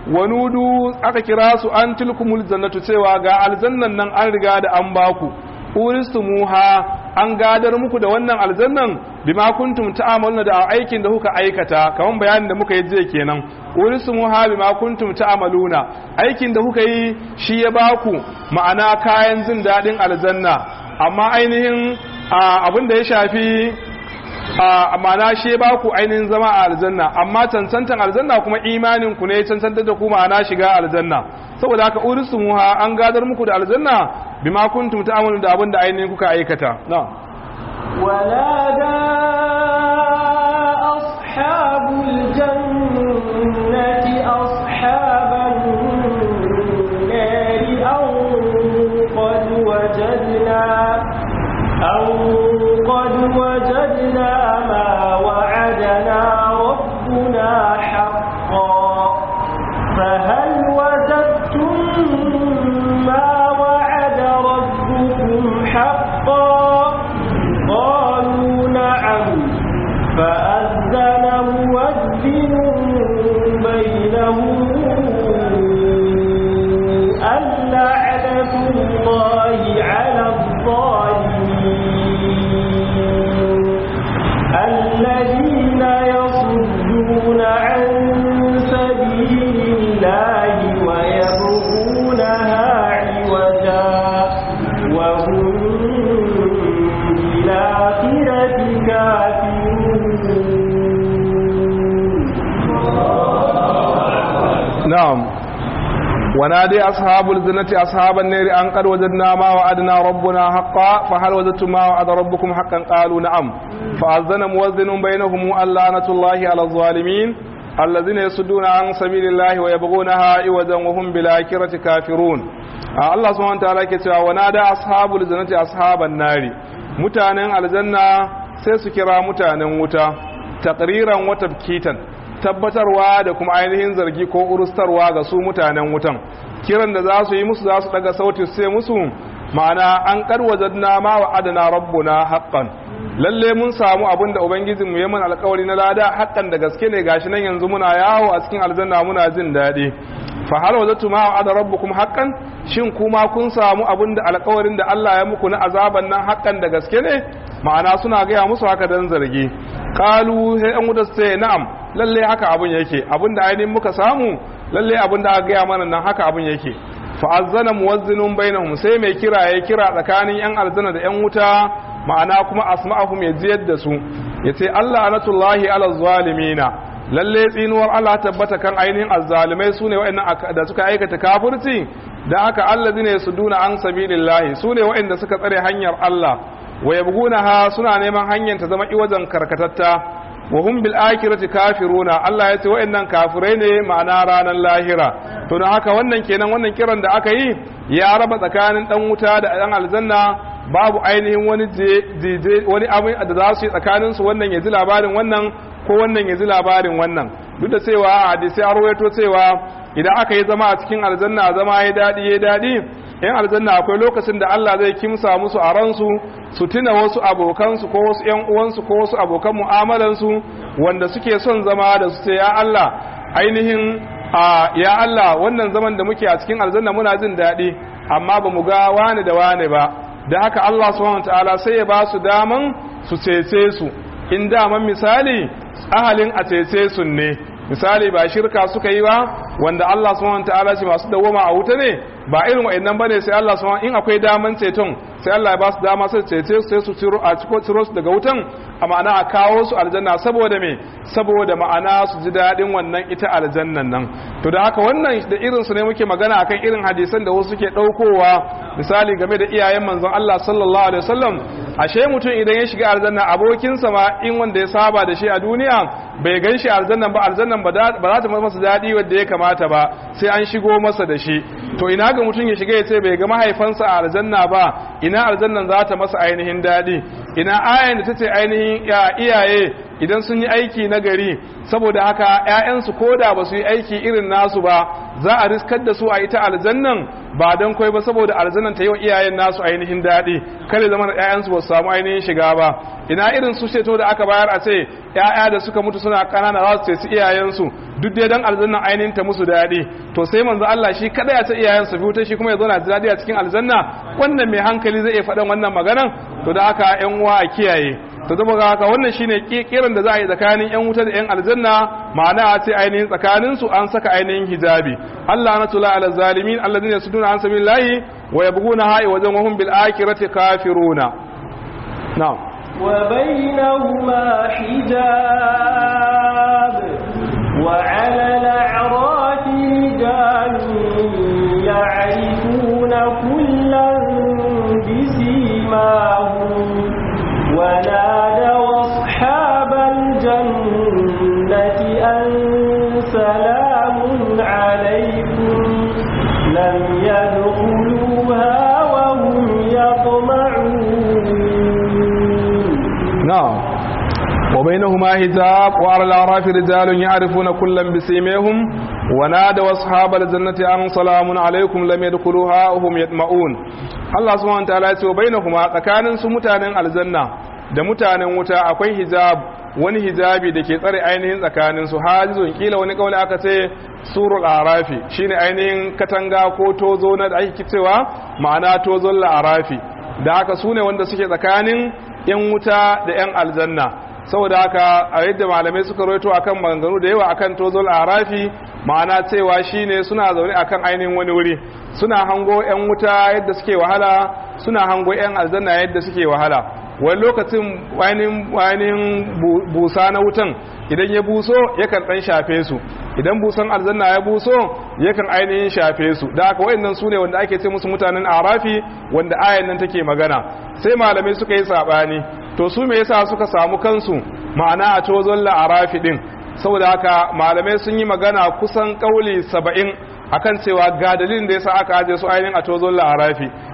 wanudu aka kira su an tilkumul jannatu cewa ga aljannan nan an riga da an baku uristumuha an gadar muku da wannan aljannan bima kuntum ta'amaluna da aikin da kuka aikata kaman bayanin da muka yi jiya kenan uristumuha bima kuntum ta'amaluna aikin da kuka yi shi ya baku ma'ana kayan jin dadin aljanna amma ainihin abin da ya shafi ma'ana shi ba ku ainihin zama a aljanna amma cancantan aljanna kuma imanin ku ne cancantar da ku ma'ana shiga aljanna saboda haka urisumuha an gadar muku da aljanna bima kuntum ta'amalu da abin da ainihin kuka aikata na'am ونادى أصحاب الجنة أصحاب النار أو قد وجدنا أو قد وجدنا ما وعدنا ربنا حقا فهل وجدتم ما وعد ربكم حقا قالوا نعم فأذن مؤذن بينهم اللعنة الله على الظالمين الذين يصدون عن سبيل الله ويبغونها عوجا وهم بالآخرة كافرون نعم ونادي أصحاب الجنة أصحاب النار أن قد وجدنا ما وعدنا ربنا حقا فهل وجدتم ما وعد ربكم حقا قالوا نعم فأذن مؤذن بينهم اللعنة الله على الظالمين الذين يصدون عن سبيل الله ويبغونها عوجا وهم بالآخرة كافرون الله سبحانه وتعالى كتب ونادى أصحاب الجنة أصحاب النار mutanen aljanna sai su kira mutanen wuta taqriran wa tabkitan tabbatarwa da kuma ainihin zargi ko urustarwa ga su mutanen wutan kiran da za su yi musu za su daga sauti sai musu ma'ana an karwajadna ma wa adana rabbuna haqqan lalle mun samu abinda ubangijinmu ya mana alƙawari na lada haqqan da gaske ne gashi nan yanzu muna yawo a cikin aljanna muna jin dadi fa hal wajadtu ma wa adana rabbukum haqqan shin kuma kun samu abinda alƙawarin da Allah ya muku na azaban nan haqqan da gaske ne ma'ana suna ga musu haka dan zargi qalu sai an wuta sai na'am lalle haka abun yake abinda ainihin muka samu lalle abinda aka ga mana nan haka abun yake fa'azzana muwazzinun bainahum sai mai kira ya kira tsakanin yan aljanna da yan wuta ma'ana kuma asma'ahum ya jiyar da su yace Allah anatullahi ala zalimina lalle tsinuwar Allah tabbata kan ainihin azzalimai sune waɗannan da suka aikata kafirci da haka allazina yasuduna an sabilillahi sune waɗanda suka tsare hanyar Allah wa yabgunaha suna neman hanyar ta zama iwajen karkatatta wa hum bil akhirati kafiruna Allah ya ce wayannan kafirai ne ma'ana ranar lahira to don haka wannan kenan wannan kiran da aka yi ya raba tsakanin dan wuta da dan aljanna babu ainihin wani je wani abin da za su yi tsakanin su wannan ya ji labarin wannan ko wannan ya ji labarin wannan duk da cewa a hadisi an rawaito cewa idan aka yi zama a cikin aljanna zama ya dadi ya dadi yan aljanna akwai lokacin da Allah zai kimsa musu a ransu su tuna wasu abokansu ko wasu yan uwansu ko wasu abokan mu'amalansu wanda suke son zama da su ce ya Allah ainihin ya Allah wannan zaman da muke a cikin aljanna muna jin daɗi amma ba mu ga wani da wani ba da haka Allah subhanahu wataala sai ya ba su daman su cece su in daman misali ahalin a cece su ne misali ba shirka suka yi ba wanda Allah subhanahu wataala shi masu dawoma a wuta ne ba irin wa'annan bane sai Allah subhanahu in akwai daman ceton sai Allah ya ba su dama sai cece su sai su ciro a ciko ciro su daga wutan a ma'ana a kawo su aljanna saboda me saboda ma'ana su ji dadin wannan ita aljannan nan to da haka wannan da irin su ne muke magana akan irin hadisan da wasu suke daukowa misali game da iyayen manzon Allah sallallahu alaihi wasallam ashe mutum idan ya shiga aljanna abokinsa ma in wanda ya saba da shi a duniya bai gan shi aljannan ba aljannan ba za ta masa daɗi wadda ya kamata ba sai an shigo masa da shi to ina ga mutum ya shiga ya ce bai ga mahaifansa a aljanna ba ina aljannan za ta masa ainihin daɗi ina ayan da ta ce ainihin iyaye idan sun yi aiki na gari saboda haka ƴaƴansu koda ba su yi aiki irin nasu ba za a riskar da su a ita aljannan ba don kai ba saboda aljannan ta yi wa iyayen nasu ainihin daɗi kare zama da ƴaƴansu ba su samu ainihin shiga ba ina irin su ceto da aka bayar a ce ƴaƴa da suka mutu suna ƙanana za su ceci iyayensu duk dai dan aljannan ainihin ta musu daɗi to sai manzo Allah shi kada ya ta iyayensu fi wuta shi kuma ya zo na daɗi a cikin aljanna wannan mai hankali zai iya faɗan wannan maganan to da haka ƴan uwa a kiyaye to zama ga haka wannan shine kiran da za a yi tsakanin yan wuta da yan aljanna ma'ana a ce ainihin tsakanin su an saka ainihin hijabi Allah na tula ala zalimin alladhina yasuduna an sabilillahi wa yabghuna ha'i wa hum bil akhirati kafiruna na'am wa bainahuma hijab wa 'ala al-a'rafi rijalun ya'rifuna kullan bisimahum ونادوا أصحاب الجنة أن سلام عليكم لم يدخلوها وهم يطمعون نعم وبينهما حجاب وعلى الأعراف رجال يعرفون كلا بسيميهم ونادوا أصحاب الجنة أن سلام عليكم لم يدخلوها وهم يطمعون Allah subhanahu wataala ya ce wa bainahuma tsakanin su mutanen aljanna da mutanen wuta akwai hijab wani hijabi da ke tsare ainihin tsakanin su hajizun kila wani kauli aka ce surul arafi shine ainihin katanga ko tozo na da ake cewa ma'ana tozon la'arafi da haka sune wanda suke tsakanin yan wuta da yan aljanna saboda haka a yadda malamai suka rawaito akan maganganu da yawa akan tozol arafi ma'ana cewa shine suna zaune akan ainihin wani wuri suna hango yan wuta yadda suke wahala suna hango yan aljanna yadda suke wahala wani lokacin ainihin busa na wutan idan ya buso yakan dan shafe su idan busan aljanna ya buso yakan ainihin shafe su da haka wayannan sune wanda ake ce musu mutanen arafi wanda ayan nan take magana sai malamai suka yi sabani to su me yasa suka samu kansu ma'ana a tozon la'arafi din saboda haka malamai sun yi magana kusan kauli saba'in akan cewa ga dalilin da yasa aka aje su ainihin a tozon la'arafi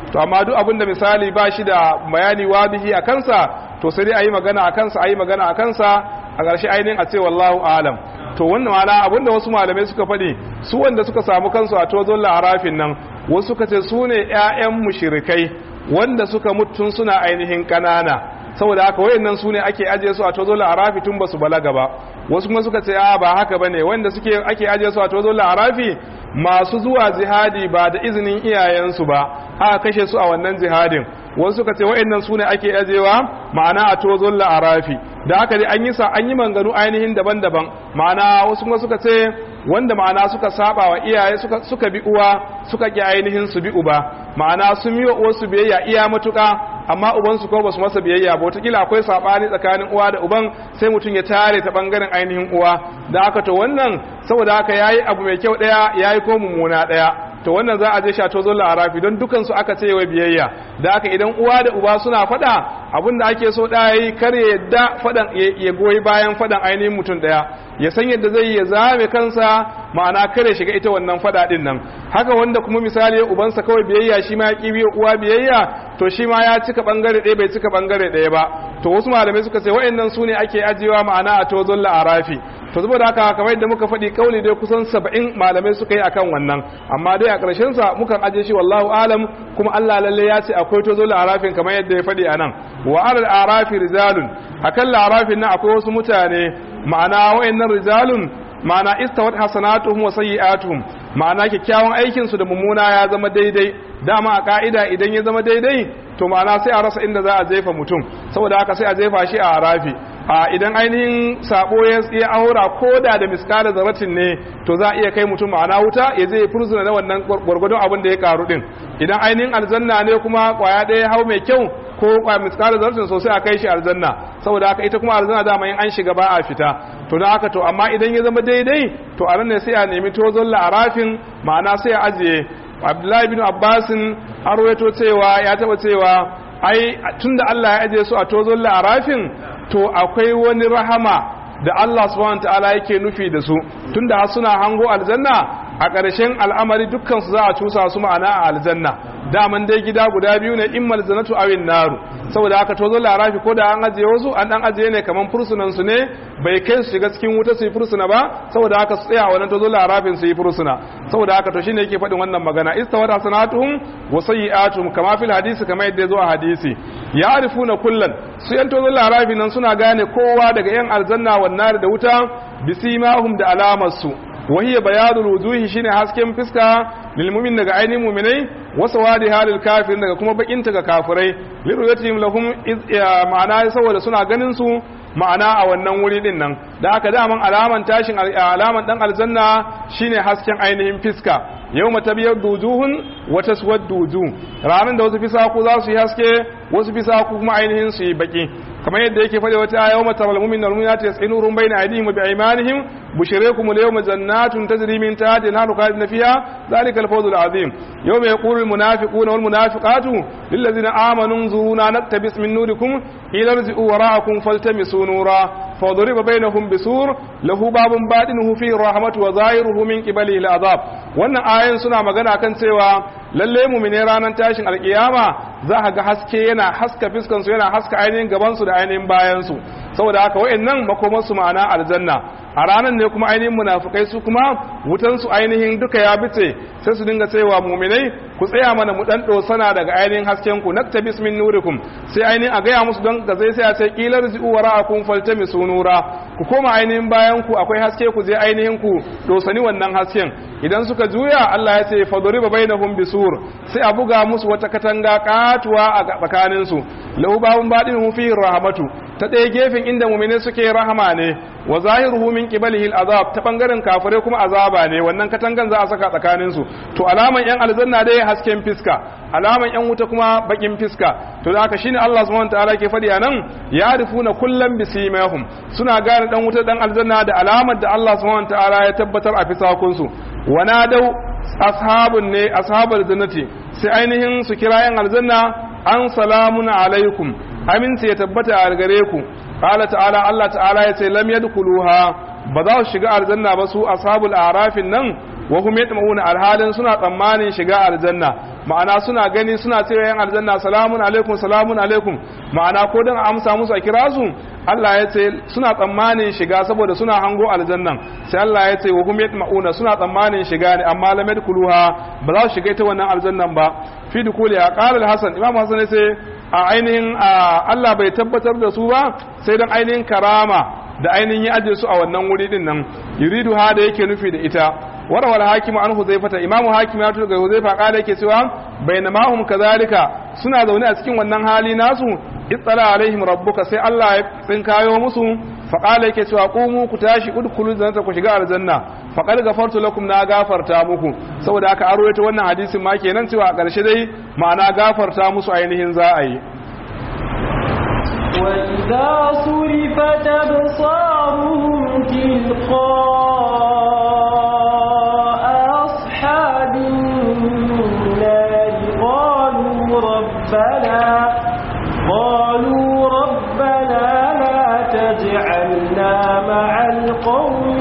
to amma duk abinda misali ba shi da bayani wadihi a kansa to sai dai ayi magana a kansa ayi magana a kansa a ƙarshe ainihin a ce wallahu alam. to wannan ma'ana abinda wasu malamai suka faɗi su wanda suka samu kansu a tozon la'arafin nan wasu suka ce su ne ƴaƴan mushrikai wanda suka mutun suna ainihin kanana saboda haka wayannan su ne ake ajiye su a tozon la'arafi tun basu balaga ba. wasu kuma suka ce a ba haka bane wanda suke ake ajiye su a tozon la'arafi masu zuwa jihadi ba da izinin iyayensu ba aka kashe su a wannan jihadin. wasu suka ce wayannan su ne ake ajewa ma'ana a tozon la'arafi da haka dai an yi sa an yi manganu ainihin daban-daban ma'ana wasu kuma suka ce wanda ma'ana suka saba wa iyaye suka suka bi uwa suka ki ainihin su bi uba ma'ana sun yi wa uwarsu biyayya iya matuka amma uban su ko basu masa biyayya ba wataƙila akwai sabani tsakanin uwa da uban sai mutum ya tare ta bangaren ainihin uwa da haka to wannan saboda haka yayi abu mai kyau daya yayi ko mummuna daya to wannan za a je shato zo la'arafi don dukan su aka ce wa biyayya da haka idan uwa da uba suna fada abinda ake so da yayi kar ya yadda fadan ya goyi bayan fadan ainihin mutum daya ya san yadda zai ya zame kansa ma'ana kare shiga ita wannan fada din nan haka wanda kuma misali ubansa kawai biyayya shi ma ya ki biyo uwa biyayya to shi ma ya cika bangare ɗaya bai cika bangare ɗaya ba to wasu malamai suka ce wa'annan su ne ake ajiyewa ma'ana a tozon la'arafi to saboda haka kamar yadda muka faɗi kauli dai kusan saba'in malamai suka yi akan wannan amma dai a ƙarshen sa mukan aje shi wallahu alam kuma Allah lalle ya ce akwai tozon la'arafin kamar yadda ya faɗi anan wa alal arafi rijalun akan la'arafin nan akwai wasu mutane ma'ana wa'annan rijalun ma'ana istawat hasanatuhum wa sayyi'atuhum ma'ana kikkiawan aikin su da mummuna ya zama daidai dama a ka'ida idan ya zama daidai to ma'ana sai a rasa inda za a jefa mutum saboda haka sai a jefa shi a arafi a idan ainihin sabo ya ya aura koda da miskala zaratin ne to za a iya kai mutum ma'ana wuta ya je furzuna na wannan gurgurdon abin da ya karu din idan ainihin aljanna ne kuma kwaya ɗaya hau mai kyau ko kwa miskala zaratin sosai a kai shi aljanna saboda haka ita kuma aljanna dama in an shiga ba a fita to dan haka to amma idan ya zama daidai to a nan ne sai a nemi tozon la'arafin ma'ana sai a ajiye Abdullahi bin Abbasin har wato cewa ya taba cewa ai tunda Allah ya ajiye su a tozon la'arafin to akwai wani rahama da Allah subhanahu wataala yake nufi da su tunda har suna hango aljanna a ƙarshen al'amari dukkan su za a cusa su ma'ana a aljanna daman dai gida guda biyu ne immal jannatu awin naru saboda haka tozo larafi ko da an ajiye wasu an dan ajiye ne kaman fursunan su ne bai kai su shiga cikin wuta su yi fursuna ba saboda haka su tsaya wannan tozo larafin su yi fursuna saboda haka to shine yake faɗin wannan magana istawara sanatuhum wa sayyi'atuhum kama fil hadisi kama yadda yazo a hadisi ya'rifuna kullan su yan tozo larafi nan suna gane kowa daga yan aljanna wan nar da wuta bisimahum da alamar su وهي بياض الوجوه shine hasken fiska lil mu'min daga ainihin mu'minai wasawadi halil kafir daga kuma bakin ta ga kafirai liruyatihim lahum ma'ana saboda suna ganin su ma'ana a wannan wuri din nan da aka daman alaman tashin alaman dan aljanna shine hasken ainihin fiska yawma tabyaddu wujuhun wa taswaddu wujuh ranan da wasu fisaku za su yi haske wasu fisaku kuma ainihin su yi baki kamar yadda yake fade wata aya yawma taral mu'minuna wal mu'minatu yas'inurum bayna aydihim wa bi'aymanihim bushiraykum al-yawma jannatun tajri min tahtiha al-anharu khalidina fiha dhalika al-fawzul 'azim yawma yaqulu al-munafiquna wal munafiqatu lil ladzina amanu unzuruna naktabis min nurikum ila irji'u wara'akum faltamisu nura fadriba bainahum bisur lahu babun batinuhu fihi rahmatu wa zahiruhu min qibalihi al-'adab wannan ayoyin suna magana kan cewa lalle mu'mine ranan tashin alkiyama za ka ga haske yana haska fiskan su yana haska ainihin gaban su da ainihin bayan su saboda haka wayannan makoman su ma'ana aljanna a ranan ne kuma ainihin munafikai su kuma wutan su ainihin duka ya bice sai su dinga cewa mu'minai ku tsaya mana mu dan dosana daga ainihin hasken ku naktabis min nurikum sai ainihin a gaya musu don ga zai sai a ce qilar ji'u wara'akum faltamisu nura ku koma ainihin bayan ku akwai haske ku je ainihin ku dosani wannan hasken idan suka juya Allah ya ce fadriba bainahum bisur sai a buga musu wata katanga katuwa a tsakanin su lahu babun badin fihi rahmatu ta ɗaya gefen inda mu'mini suke rahama ne wa zahiruhu min qibalihi al'azab ta bangaren kafirai kuma azaba ne wannan katangan za a saka tsakanin su to alaman yan aljanna dai hasken fiska alaman yan wuta kuma bakin fiska to da haka shine Allah subhanahu wataala ke fadi anan yarifuna kullam bisimahum suna gane dan wuta dan aljanna da alamar da Allah subhanahu wataala ya tabbatar a fisakun su wanadau ashabun ne ashabul jannati sai ainihin su kira yan aljanna an salamun alaikum aminci ya tabbata a gare ku qala ta'ala Allah ta'ala yace lam yadkhuluha ba za su shiga aljanna ba su ashabul arafin nan wa hum yatma'una alhalin suna tsammanin shiga aljanna ma'ana suna gani suna cewa yan aljanna salamun alaikum salamun alaikum ma'ana ko dan amsa musu a kira su Allah ya ce suna tsammanin shiga saboda suna hango aljannan sai Allah ya ce wa hum yatma'una suna tsammanin shiga ne amma lam yadkhuluha ba za su shiga ita wannan aljannan ba fi dukuli ya qala al-hasan imam hasan sai a ainihin Allah bai tabbatar da su ba sai dan ainihin karama da ainihin ya aje su a wannan wuri din nan yuridu ha da yake nufi da ita warawal hakimu an huzaifata imamu hakim ya tuga huzaifa kala yake cewa bainamahum kazalika suna zaune a cikin wannan hali nasu ittala alaihim rabbuka sai Allah ya tsinkayo musu fa kala yake cewa qumu ku tashi udkhulu jannata ku shiga aljanna fa qad ghafartu lakum na gafarta muku saboda aka arwaito wannan hadisin ma kenan cewa a ƙarshe dai ma'ana gafarta musu ainihin za a yi وإذا صرفت أبصارهم تلقاء أصحاب النار قالوا ربنا قالوا ربنا لا تجعلنا مع القوم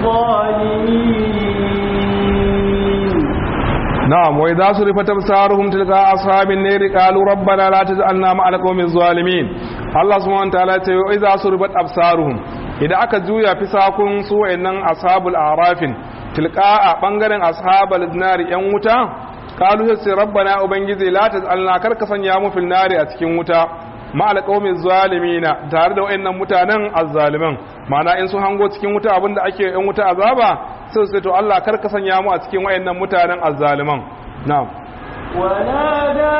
الظالمين نعم وإذا صرفت أبصارهم تلقاء أصحاب النار قالوا ربنا لا تجعلنا مع القوم الظالمين Allah subhanahu wataala ce wa iza surbat absaruhum idan aka juya fisakun su wayannan ashabul arafin tilqa bangaren ashabul nari yan wuta qalu sai rabbana ubangiji la taj'alna karka sanya mu fil nari a cikin wuta ma alqawmiz zalimina tare da wayannan mutanen azzaliman ma'ana in sun hango cikin wuta abinda ake yan wuta azaba sai sai to Allah karka sanya mu a cikin wayannan mutanen azzaliman na'am ونادى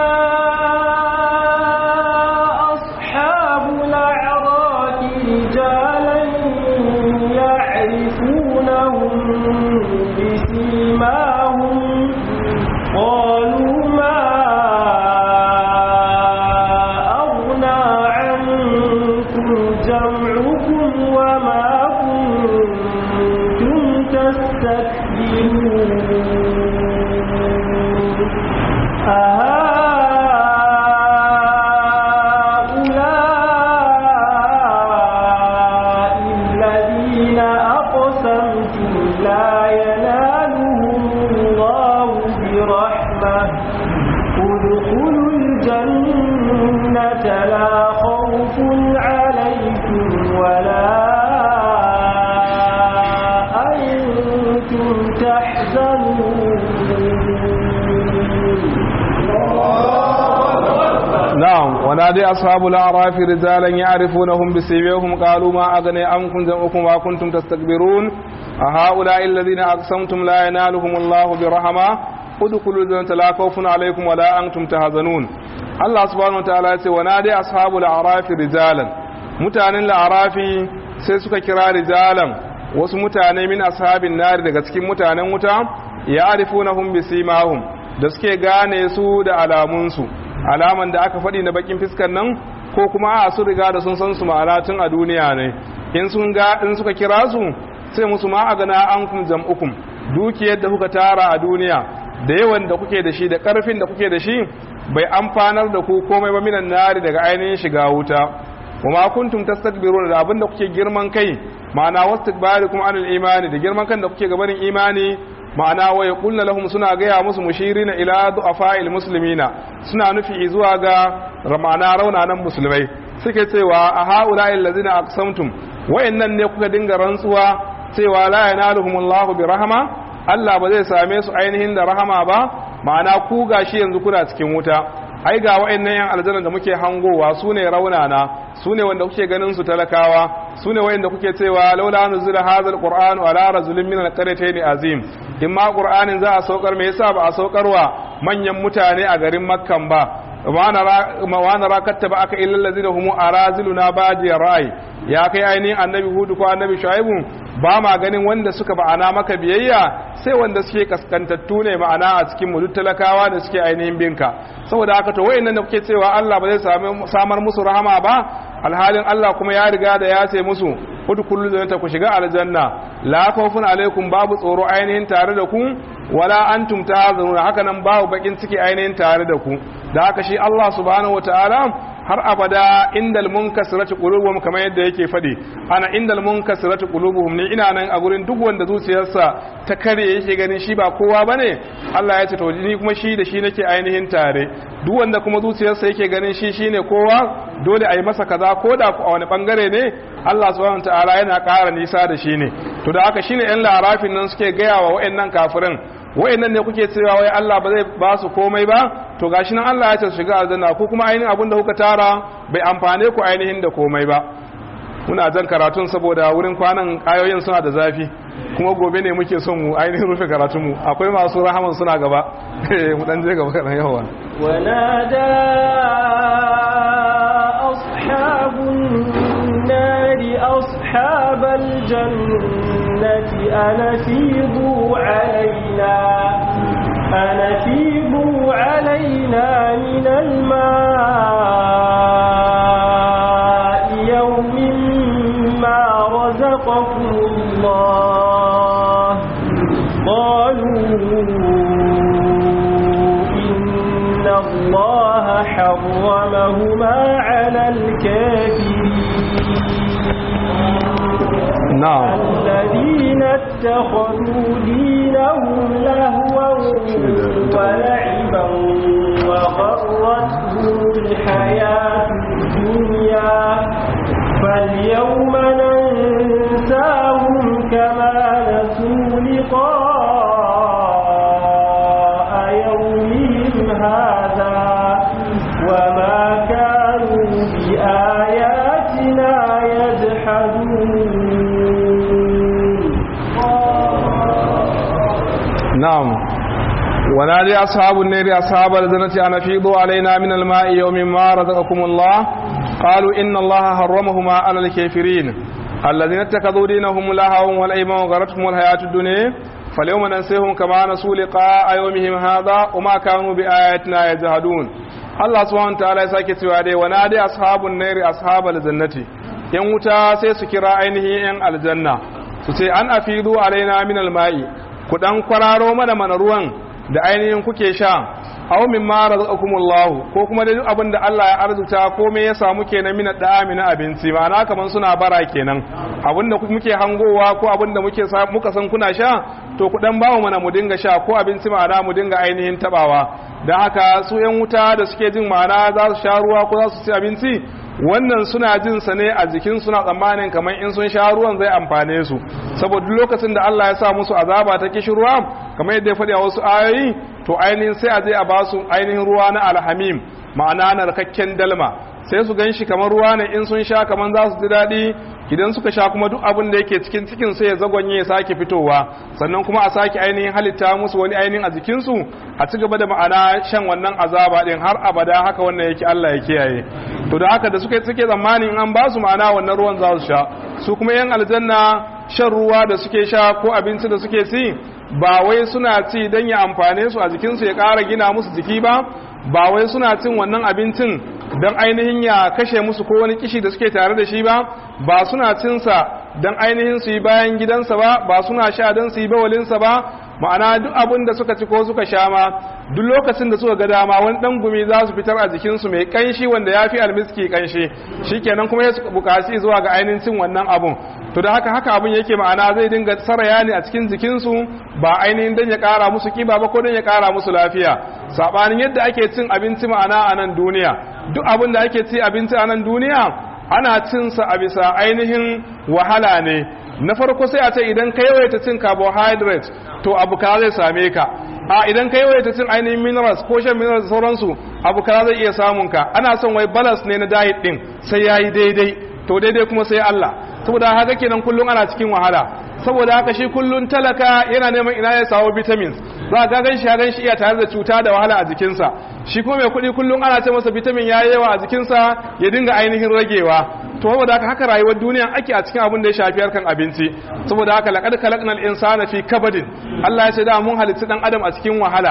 أصحاب الأعراف رجالا يعرفونهم بسيماهم قالوا ما أغنى عنكم جمعكم وما كنتم تستكبرون أهؤلاء الذين أقسمتم لا ينالهم الله برحمة ادخلوا الجنة لا خوف عليكم ولا أنتم تحزنون نعم ونادي أصحاب الأعراف رجالا يعرفونهم بسيماهم قالوا ما أغني عنكم جمعكم وما كنتم تستكبرون أهؤلاء الذين أقسمتم لا ينالهم الله برحمة ادخلوا الجنة لا خوف عليكم ولا أنتم تحزنون الله سبحانه وتعالى ونادي أصحاب الأعراف رجالا mutanen la'arafi sai suka kira rijalan wasu mutane min ashabin nari daga cikin mutanen wuta ya arifunahum bisimahum da suke gane su da alamunsu alaman da aka faɗi na bakin fiskar nan ko kuma a su riga da sun san su ma'ana tun a duniya ne in sun ga in suka kira su sai musu ma a gana an kum jam'ukum dukiyar da kuka tara a duniya da yawan da kuke da shi da karfin da kuke da shi bai amfanar da ku komai ba minan nari daga ainihin shiga wuta kuma kuntum tastakbiruna da abinda kuke girman kai ma'ana wastakbarukum anil imani da girman kan da kuke gabanin imani ma'ana wa yaqulna lahum suna gaya musu mushirina ila du'afa'il muslimina suna nufi zuwa ga ma'ana raunanan musulmai suke cewa a haula'il ladzina aqsamtum wayannan ne kuka dinga rantsuwa cewa la yanaluhumullahu bi rahma Allah ba zai same su ainihin da rahama ba ma'ana ku gashi yanzu kuna cikin wuta ai ga wayannan yan aljanna da muke hangowa sune raunana sune wanda kuke ganin su talakawa sune wayanda kuke cewa laula nuzila hadzal qur'anu ala rajulin min alqaryatayn azim in ma qur'anin za a saukar me yasa ba a saukarwa manyan mutane a garin makkan ba wa na rakatta ba aka illal ladina hum araziluna badi rai ya kai ainihin annabi hudu ko annabi shuaibu ba ma ganin wanda suka ba'ana maka biyayya sai wanda suke kaskantattu ne ma'ana a cikin mu talakawa da suke ainihin binka saboda haka to wayannan da kuke cewa Allah ba zai samar musu rahama ba alhalin Allah kuma ya riga da ya ce musu udkhulu jannata ku shiga aljanna la khawfun alaikum babu tsoro ainihin tare da ku wala antum tahzanun haka nan babu bakin ciki ainihin tare da ku da haka shi Allah subhanahu wataala har abada indal munkasirati qulubuhum kamar yadda yake fadi ana indal munkasirati qulubuhum ni ina nan a gurin duk wanda zuciyarsa ta kare yake ganin shi ba kowa bane Allah ya ce to ni kuma shi da shi nake ainihin tare duk wanda kuma zuciyarsa yake ganin shi shine kowa dole a yi masa kaza ko da a wani bangare ne Allah subhanahu wataala yana ƙara nisa da shi ne to da haka shine yan larafin nan suke gaya wa wayannan kafirin wayannan ne kuke cewa wai Allah ba zai ba su komai ba to gashi nan Allah ya ce su shiga aljanna ko kuma ainihin abin da kuka tara bai amfane ku ainihin da komai ba muna jan karatun saboda wurin kwanan ayoyin suna da zafi kuma gobe ne muke son mu ainihin rufe karatun mu akwai masu rahaman suna gaba mu dan je gaba kan yawa ونادى أصحاب النار أصحاب الجنة أن أفيضوا علينا أن أفيضوا علينا من الماء يوم ما رزقكم الله قالوا الله حرمهما على الكافرين نعم الذين اتخذوا دينهم لهوا ولعبا وغرتهم الحياة الدنيا فاليوم ننساهم كما نسوا لقاء يومهم هذا وما كانوا بآياتنا يجحدون نعم ونادي أصحاب النار أصحاب الجنة أن أفيضوا علينا من الماء يوم ما رزقكم الله قالوا إن الله حرمهما على الكافرين الذين اتخذوا دينهم لهوا ولعبا وغرتهم الحياة الدنيا فاليوم ننسيهم كما نسوا لقاء يومهم هذا وما كانوا بآياتنا يجحدون Allah subhanahu wataala ya sake cewa dai wana dai ashabun nairi ashabal jannati yan wuta sai su kira ainihin yan aljanna su ce an afidu alaina min alma'i ku dan kwararo mana mana ruwan da ainihin kuke sha aw mimma razaqakumullahu ko kuma dai abin da Allah ya arzuta ko me ya samu kenan min da'ami na abinci ma'ana kaman suna bara kenan abinda muke hangowa ko abinda muke muka san kuna sha to ku dan bawo mana mu dinga sha ko abinci ma'ana mu dinga ainihin tabawa da haka su yan wuta da suke jin ma'ana za su sha ruwa ko za su ci abinci wannan suna jin sa ne a jikin suna tsammanin kamar in sun sha ruwan zai amfane su saboda lokacin da Allah ya sa musu azaba ta kishirwa kamar yadda ya faɗi a wasu ayoyi to ainihin sai a je a ba su ainihin ruwa na alhamim ma'ana na rakakken dalma sai su ganshi kamar ruwa ne in sun sha kamar za su ji daɗi idan suka sha kuma duk abin da yake cikin cikin sai ya zagonye ya sake fitowa sannan kuma a sake ainihin halitta musu wani ainihin a jikinsu a ci gaba da ma'ana shan wannan azaba din har abada haka wannan yake Allah ya kiyaye to da haka da suke suke tsammanin in an ba su ma'ana wannan ruwan za su sha su kuma yan aljanna shan ruwa da suke sha ko abinci da suke ci ba wai suna ci don ya amfane su a jikinsu ya ƙara gina musu jiki ba ba wai suna cin wannan abincin don ainihin ya kashe musu ko wani kishi da suke tare da shi ba ba suna cinsa don ainihin su yi bayan gidansa ba ba suna sha don su yi bawalinsa ba ma'ana duk abin da suka ci ko suka sha ma duk lokacin da suka ga dama wani dan gumi za su fitar a jikinsu mai kanshi wanda ya fi almiski kanshi shikenan kuma ya bukaci zuwa ga ainihin cin wannan abun to da haka haka abun yake ma'ana zai dinga saraya ne a cikin jikinsu ba ainihin dan ya kara musu kiba ba ko dan ya kara musu lafiya sabanin yadda ake cin abinci ma'ana a nan duniya duk abin da ake ci abinci a nan duniya ana cin sa a bisa ainihin wahala ne na farko sai a ce idan ka yawaita cin carbohydrate to abu kaza zai same ka a idan ka yawaita cin ainihin minerals ko shan minerals da sauransu abu kaza zai iya samun ka ana son wai balance ne na diet din sai yayi daidai to daidai kuma sai Allah saboda haka kenan kullun ana cikin wahala saboda haka shi kullun talaka yana neman ina ya samu vitamins za ga gan shi ya gan shi iya tare da cuta da wahala a jikinsa shi kuma mai kuɗi kullun ana ce masa vitamin yayi yawa a jikinsa ya dinga ainihin ragewa to saboda haka haka rayuwar duniya ake a cikin abin da ya shafi harkan abinci saboda haka laqad khalaqnal insana fi kabadin Allah ya ce da mun halitta dan adam a cikin wahala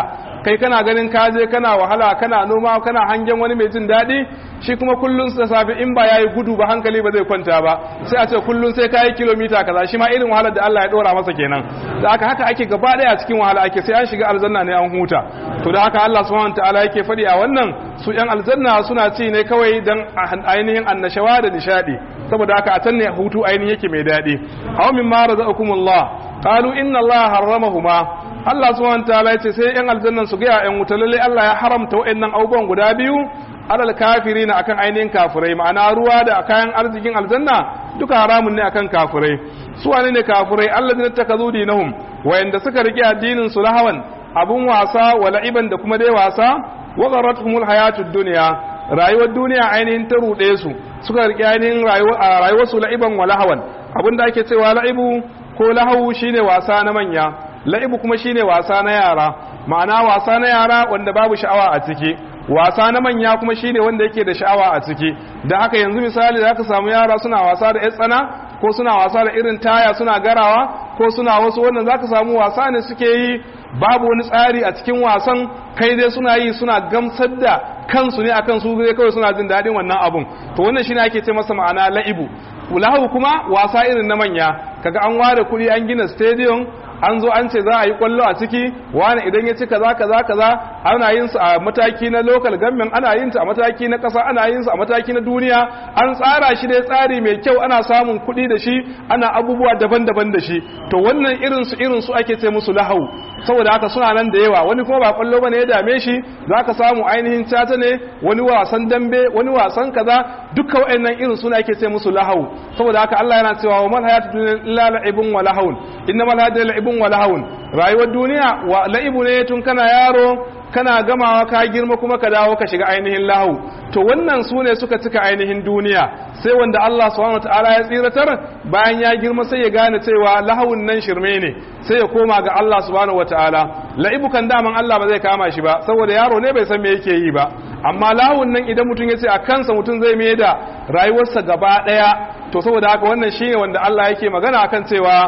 kai kana ganin ka je kana wahala kana noma kana hangen wani mai jin daɗi shi kuma kullun da safe in ba yayi gudu ba hankali ba zai kwanta ba sai a ce kullun sai kai kilomita kaza shi ma irin wahalar da Allah ya dora masa kenan da haka haka ake gaba daya cikin wahala ake sai an shiga aljanna ne an huta to da haka Allah subhanahu wataala yake faɗi a wannan su yan aljanna suna ci ne kawai dan ainihin annashawa da nishadi saboda haka a can ne hutu ainihin yake mai daɗi aw mimma razaqakumullah qalu inna Allah harramahuma Allah subhanahu wataala yace sai yan aljannan su ga yan wuta lalle Allah ya haramta wa'annan abubuwan guda biyu alal kafirina akan ainihin kafirai ma'ana ruwa da kayan arzikin aljanna duka haramun ne akan kafirai su wane ne kafirai alladina takazu dinahum wayanda suka rike addinin su lahawan abun wasa wa la'iban da kuma dai wasa wa gharatuhumul hayatud dunya rayuwar duniya ainihin ta rude su suka rike ainihin rayuwar su la'iban wa lahawan abinda ake cewa la'ibu ko lahawu shine wasa na manya la'ibu kuma shine wasa na yara ma'ana wasa na yara wanda babu sha'awa a ciki wasa na manya kuma shine wanda yake da sha'awa a ciki da haka yanzu misali zaka samu yara suna wasa da ƴan tsana ko suna wasa da irin taya suna garawa ko suna wasu wannan zaka samu wasa ne suke yi babu wani tsari a cikin wasan kai dai suna yi suna gamsar da kansu ne akan su dai kawai suna jin daɗin wannan abun to wannan shine ake ce masa ma'ana la'ibu lahu kuma wasa irin na manya kaga an ware kuɗi an gina stadium an zo an ce za a yi kwallo a ciki wani idan ya ci kaza kaza kaza ana yin su a mataki na local government ana yin su a mataki na kasa ana yin su a mataki na duniya an tsara shi dai tsari mai kyau ana samun kuɗi da shi ana abubuwa daban-daban da shi to wannan irin su irin su ake ce musu lahau saboda haka suna nan da yawa wani kuma ba kwallo bane ya dame shi zaka samu ainihin tata ne wani wasan dambe wani wasan kaza duka wayannan irin suna ake ce musu lahau saboda haka Allah yana cewa wa mal hayatu dunya illa la'ibun wa lahun innamal hayatu la'ibun wa lahun rayuwar duniya wa la'ibu ne tun kana yaro kana gamawa ka girma kuma ka dawo ka shiga ainihin lahu to wannan su ne suka cika ainihin duniya sai wanda Allah subhanahu wataala ya tsiratar bayan ya girma sai ya gane cewa lahawun nan shirme ne sai ya koma ga Allah subhanahu wataala la'ibu kan daman Allah ba zai kama shi ba saboda yaro ne bai san me yake yi ba amma lahawun nan idan mutum ya ce a kansa mutum zai mai da rayuwarsa gaba daya to saboda haka wannan shine wanda Allah yake magana akan cewa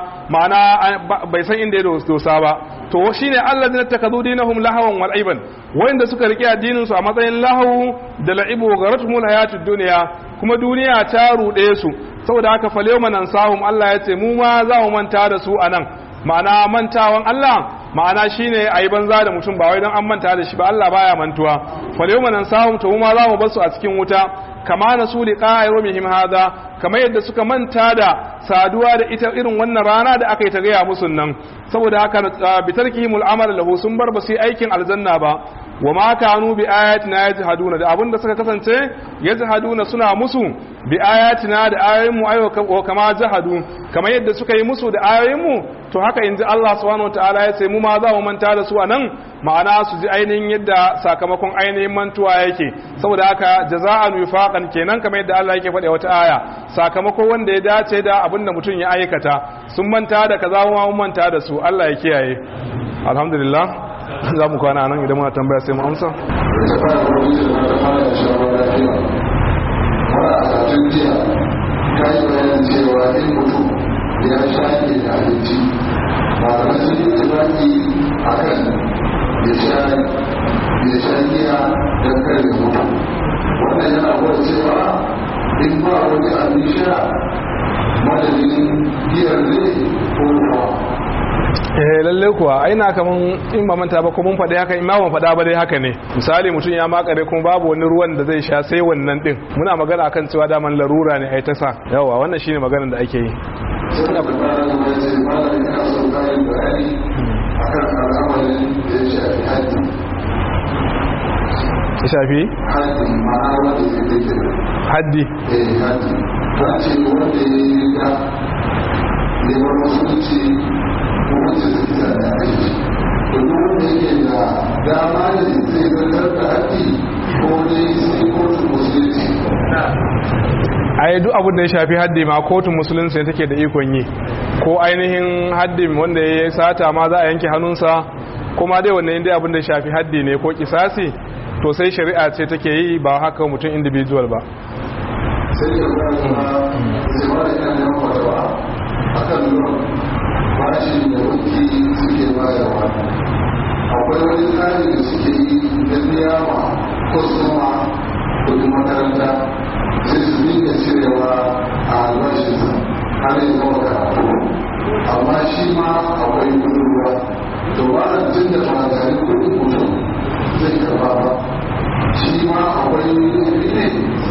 ma'ana bai san inda ya dosa ba to shine alladhina takadu dinahum lahawan wal aiban wanda suka rike addinin su a matsayin lahu da la'ibu garatumul hayatud dunya kuma duniya ta rude su saboda haka fal yawma nansahum Allah ya ce mu ma za mu manta da su anan ma'ana mantawan Allah ma'ana shine ayi banza da mutum ba wai dan an manta da shi ba Allah baya mantuwa fal yawma nansahum to mu ma za mu bar su a cikin wuta kama na su liqa yawmihim hada kamar yadda suka manta da saduwa da ita irin wannan rana da aka yi ta gaya musu nan saboda haka bitarkihimul amal lahu sun bar ba su aikin aljanna ba wa ma kanu bi ayatina yajhaduna da abinda suka kasance yajhaduna suna musu bi ayatina da ayoyin mu ayo kama jahadu kamar yadda suka yi musu da ayoyin mu to haka inji Allah subhanahu wataala ya ce mu ma za mu manta da su anan ma'ana su ji ainihin yadda sakamakon ainihin mantuwa yake saboda haka jaza'an wifaqan kenan kamar yadda Allah yake faɗa wata aya sakamakon wanda ya dace da abinda mutum ya aikata sun manta da kaza mu mun manta da su Allah ya kiyaye alhamdulillah za mu kwana nan idan muna tambaya sai mu amsa kai bayan cewa in mutum ya shaƙe da abinci ba da sun yi tafaki a kan ya sha giya don kare mutu wannan yana kuwa cewa in ba wani abin sha madadin giyar ne ko ruwa eh lalle kuwa aina kaman in ba manta ba ko mun faɗa haka in ma ban faɗa ba dai haka ne misali mutum ya makare kuma babu wani ruwan da zai sha sai wannan din muna magana akan cewa daman larura ne ai ta sa yawa wannan shine maganar da ake yi sai da bayan da ya ce malamin ina son kayan bayani akan al'amarin da ya shafi haddi ya shafi haddi ma'ana wanda ya ke haddi eh haddi ta ce wanda ya yi riga neman musulunci wacce su fita da aiki domin wanda yake da dama da zai zartar da haƙi ko dai sai kotun musulunci a yi duk abin da ya shafi haddi ma kotun musulunci ne take da ikon yi ko ainihin haddi wanda ya sata ma za a yanke hannunsa kuma dai wannan inda abin da ya shafi haddi ne ko kisasi to sai shari'a ce take yi ba haka mutum individual ba sai da kuma zai ba da yana yawan fatawa a kan bashi da wuki suke bayarwa akwai wani tsari tsari da suke yi na biya wa kwastoma kudin makaranta sai su dinga cirewa a albashinsa har yi zama karatu amma shi ma akwai kudin ruwa to ba da tun da ba da kudin mutum zai karba ba shi ma akwai laifi ne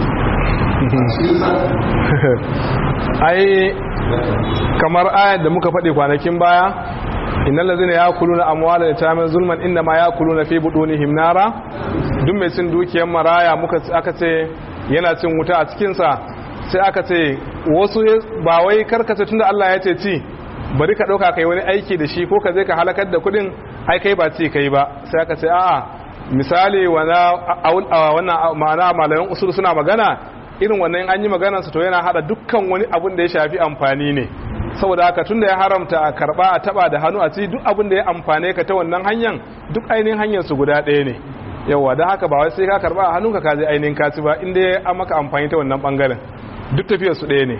ai kamar ayat da muka faɗi kwanakin baya innal ladzina ya'kuluna amwala yatamin zulman inma ya'kuluna fi budunihim nara duk mai cin dukiyar maraya muka aka ce yana cin wuta a cikin sa sai aka ce wasu ba wai karkace tunda Allah ya ce ci bari ka dauka kai wani aiki da shi ko ka je ka halakar da kudin ai kai ba ci kai ba sai aka ce a'a misali wannan ma'ana malaman usul suna magana irin wannan an yi maganarsa to yana hada dukkan wani abin da ya shafi amfani ne saboda haka tunda ya haramta a karba a taba da hannu a ci duk abin da ya amfane ka ta wannan hanyar duk ainihin hanyar su guda ɗaya ne yawa don haka ba wai sai ka karba a hannunka ka je ainihin ka ci ba inda ya an maka amfani ta wannan bangaren duk tafiyar su ɗaya ne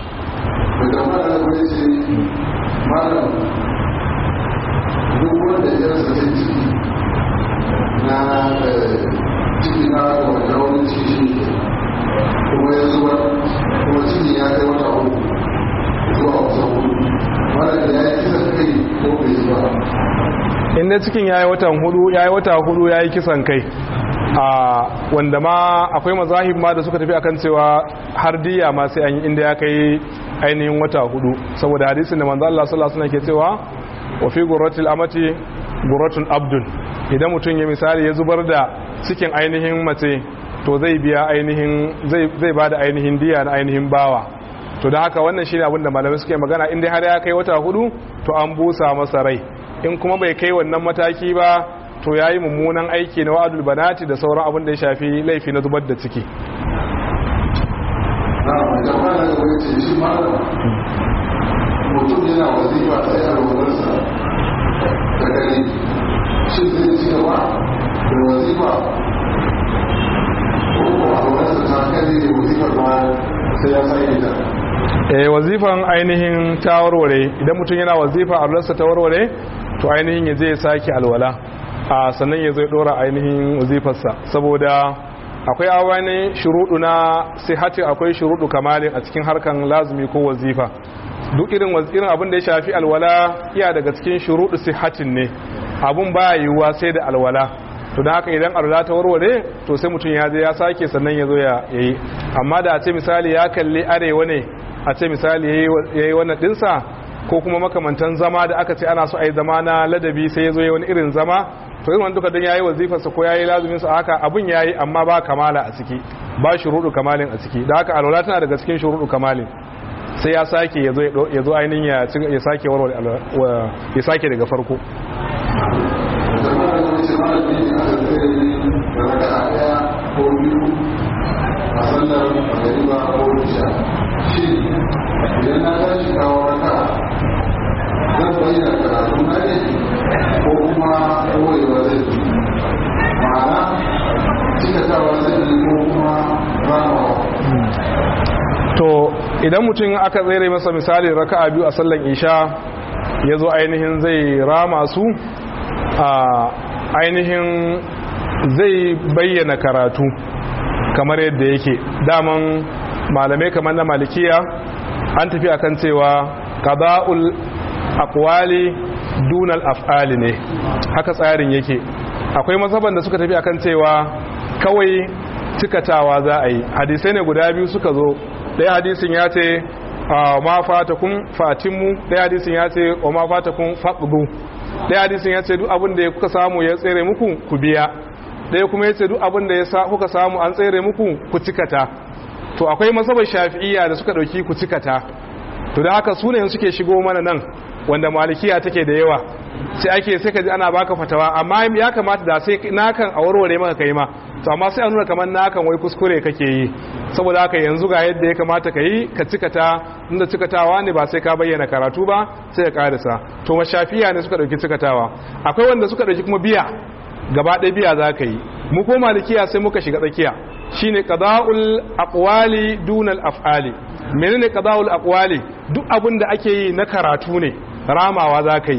na ciki na wanda wani ciki kuma ya zuwa kuma ciki ya kai wata uku zuwa wata hudu wanda ya yi kisan kai ko bai zuwa inda cikin ya yi watan hudu ya yi wata hudu ya yi kisan kai a wanda ma akwai mazahib ma da suka tafi akan cewa har diya ma sai an yi inda ya kai ainihin wata hudu saboda hadisin da manzo Allah sallallahu alaihi wasallam ke cewa wa fi gurratil amati gurratun abdun idan mutum ya misali ya zubar da cikin ainihin mace to zai biya ainihin zai zai bada ainihin diya na ainihin bawa to da haka wannan shine abin da malamai suke magana inda har ya kai wata hudu to an busa masa rai in kuma bai kai wannan mataki ba to yayi mummunan aiki na wa'adul banati da sauran abin da ya shafi laifi na zubar da ciki mutum yana wazifa sai a rubarsa da gari shi zai ci gaba da wazifa ko a rubarsa ta kare da wazifar ma sai ya sa ita eh wazifan ainihin ta warware idan mutum yana wazifa a rubarsa ta warware to ainihin ya je ya sake alwala a sannan ya zai dora ainihin wazifarsa saboda akwai awani shuruɗu na sihati akwai shuruɗu kamalin a cikin harkan lazumi ko wazifa duk irin irin abin da ya shafi alwala iya daga cikin shuruɗu sihatin ne abun ba yiwuwa sai da alwala to da haka idan alwala ta warware to sai mutum ya je ya sake sannan ya zo ya yi amma da a ce misali ya kalli arewa ne a ce misali ya yi wannan ɗinsa ko kuma makamantan zama da aka ce ana so a yi zama na ladabi sai ya zo ya wani irin zama to irin wanda duka don ya yi wazifarsa ko ya yi lazuminsa haka abin ya yi amma ba kamala a ciki ba shuruɗu kamalin a ciki da haka alwala tana daga cikin shuruɗu kamalin sai ya sake ya zo ainihin ya sake warware ya sake daga farko to idan mutum aka tsere masa misali raka'a biyu a sallan isha ya zo ainihin zai rama su a ainihin zai bayyana karatu kamar yadda yake daman malamai kamar na malikiya an tafi akan cewa qada'ul aqwali dunal af'ali ne haka tsarin yake akwai mazhaban da suka tafi akan cewa kawai cikatawa za a yi hadisai ne guda biyu suka zo ɗaya hadisin ya ce ma fatakun fatinmu ɗaya hadisin ya ce wa ma fatakun faqdu ɗaya hadisin ya ce duk abin da kuka samu ya tsere muku ku biya ɗaya kuma ya ce duk abin da kuka samu an tsere muku ku cikata to akwai masabar shafi'iyya da suka ɗauki ku cikata to da haka su ne suke shigo mana nan wanda malikiya take da yawa sai ake sai ka ji ana baka fatawa amma ya kamata da sai nakan a warware maka kai ma to amma sai a nuna kamar nakan wai kuskure kake yi saboda haka yanzu ga yadda ya kamata ka yi ka cikata inda cikatawa ne ba sai ka bayyana karatu ba sai ka karisa to mashafiya ne suka dauki cikatawa akwai wanda suka dauki kuma biya gaba ɗaya biya za ka yi mu ko malikiya sai muka shiga tsakiya shine qada'ul aqwali dunal af'ali menene qada'ul aqwali duk abin da ake yi na karatu ne ramawa za ka yi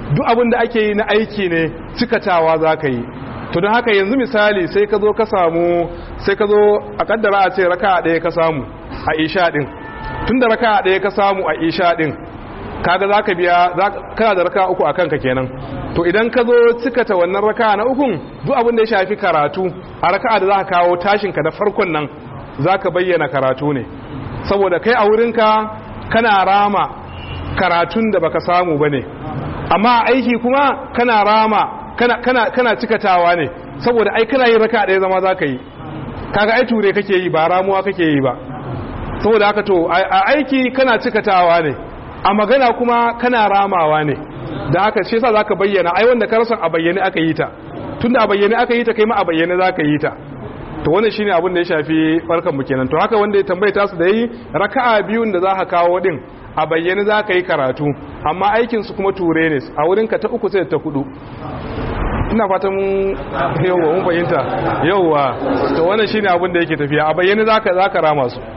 duk abin da ake yi na aiki ne cikatawa za ka yi. To don haka yanzu misali sai ka zo ka samu sai ka zo a kaddara a ce raka ɗaya ka samu a isha ɗin, tun da raka ɗaya ka samu a isha ɗin kaga za ka biya kana da raka uku a kanka kenan. To idan ka zo cikata wannan raka na ukun duk abin da ya shafi karatu a raka da za ka kawo tashinka da farkon nan za ka bayyana karatu ne, saboda kai a wurinka kana rama karatun da baka samu ba ne, amma aiki kuma kana rama kana kana kana cikatawa ne, saboda ai kana yin raka ɗaya zama za ka yi, kaga ai ture kake yi ba ramuwa kake yi ba. Saboda haka to a aiki kana cikatawa ne, a magana kuma kana ramawa ne, da haka shi yasa zaka bayyana ai wanda ka rasa a bayyane aka yi ta, tunda a bayyane aka yi ta kai ma a bayyane zaka yi ta. To wannan shine abin da ya shafi barkan mu kenan. To haka wanda ya tambaye ta su da yi raka'a biyun da zaka kawo din a bayyane zaka yi karatu, amma aikin su kuma ture ne, a wurin ka ta uku sai ta hudu. Ina fatan yawa mun fahimta yawa. To wannan shine abin da yake tafiya, a bayyane zaka zaka rama su.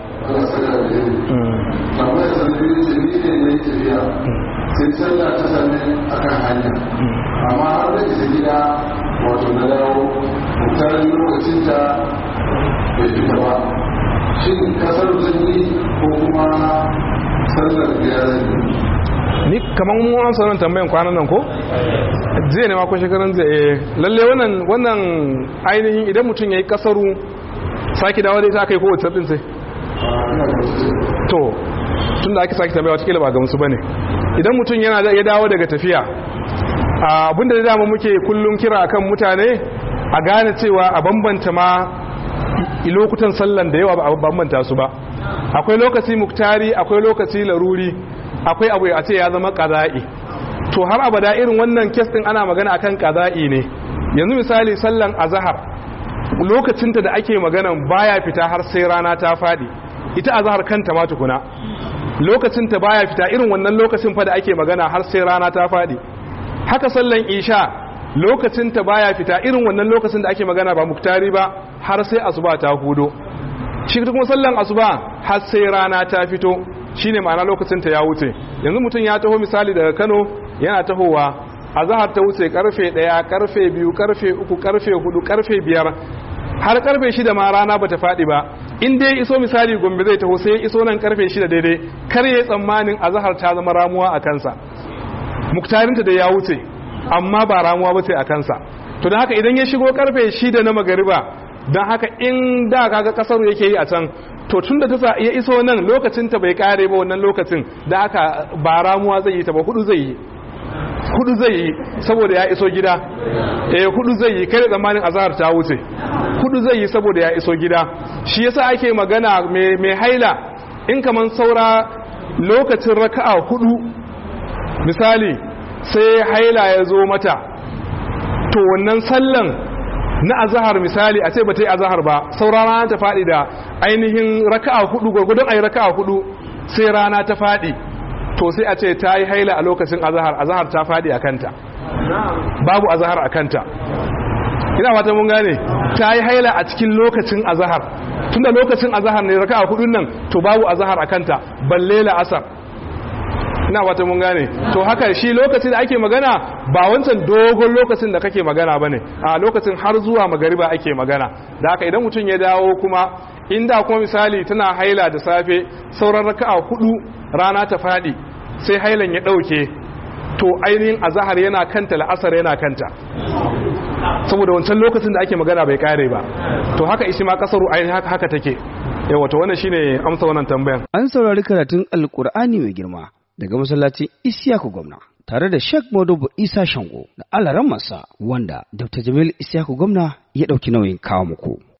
sai sallah ta sami akan hanya, amma har da isa gida wato na dawo mutanen lokacin ta bai fita ba, shin kasar zanyi ko kuma sallar gida zanyi? Ni kamar mun an sanar tambayan kwanan nan ko zai ne ma ko shekaran zai lalle wannan wannan ainihin idan mutum yayi kasaru saki dawo dai ta kai ko wata din sai to tunda ake saki tambaya wata kila ba ga musu bane. Idan mutum yana ya dawo daga tafiya, abinda da dama muke kullum kira akan mutane a gane cewa a bambanta ma lokutan sallan da yawa ba a bambanta su ba. Akwai lokaci muktari, akwai lokaci laruri, akwai abu a ce ya zama qada'i. To har abada irin wannan kes din ana magana akan qada'i ne. Yanzu misali sallan azhar lokacinta da ake magana baya fita har sai rana ta fadi. Ita azhar kanta ma tukuna lokacin ta baya fita irin wannan lokacin fa da ake magana har sai rana ta fadi. Haka sallan isha lokacin ta baya fita irin wannan lokacin da ake magana ba muktari ba har sai asuba ta hudo. Shi kuma sallan asuba har sai rana ta fito, shine ma'ana lokacin ta ya wuce. Yanzu mutum ya taho misali daga Kano yana tahowa azhar ta wuce karfe ɗaya, karfe biyu, karfe uku, karfe hudu, karfe biyar har karfe shida ma rana bata fadi ba. In dai iso misali Gombe zai taho sai iso nan karfe shida daidai, kar ya tsammanin azhar ta zama ramuwa a kansa, muktarinta da ya wuce amma ba ramuwa ba ce a kansa. To don haka idan ya shigo karfe shida na magariba, don haka in da kaga kasar yake yi a can, to tunda ta ya iso nan lokacin ta bai kare ba wannan lokacin, da haka ba ramuwa zai yi ta ba, hudu zai yi hudu zai yi saboda ya iso gida. Eh hudu zai yi kai tsammanin azhar ta wuce, hudu zai yi saboda ya iso gida. Shi yasa ake magana mai haila in kaman saura lokacin raka'a hudu misali sai haila ya zo mata, to wannan sallan na azhar misali a ce ba ta yi azhar ba, saura rana ta fadi da ainihin raka'a hudu, gurgudun ayi raka'a hudu sai rana ta fadi, to sai a ce ta yi haila a lokacin azhar, azhar ta fadi a kanta, babu azhar a kanta. Ina fata mun gane, ta yi haila a cikin lokacin azhar, tunda lokacin azhar ne raka'a hudun nan, to babu azhar a kanta balle la asar. Ina fata mun gane. To haka shi lokacin da ake magana ba wancan dogon lokacin da kake magana bane, a lokacin har zuwa magariba ake magana. Da haka idan mutum ya dawo kuma inda kuma misali tana haila da safe sauran raka'a hudu rana ta fadi sai hailan ya dauke, to ainihin azhar yana kanta, la'asar yana kanta, saboda wancan lokacin da ake magana bai kare ba. To haka ishi ma kasaru ainihin haka haka take. Yawa to wannan shine amsa wannan tambayan. An saurari karatun Alkur'ani mai girma daga masallacin Isiyaku Gwamna tare da Sheikh Modubu Isa Shango da alaran masa wanda Doctor Jamil Isiyaku Gwamna ya dauki nauyin kawo muku.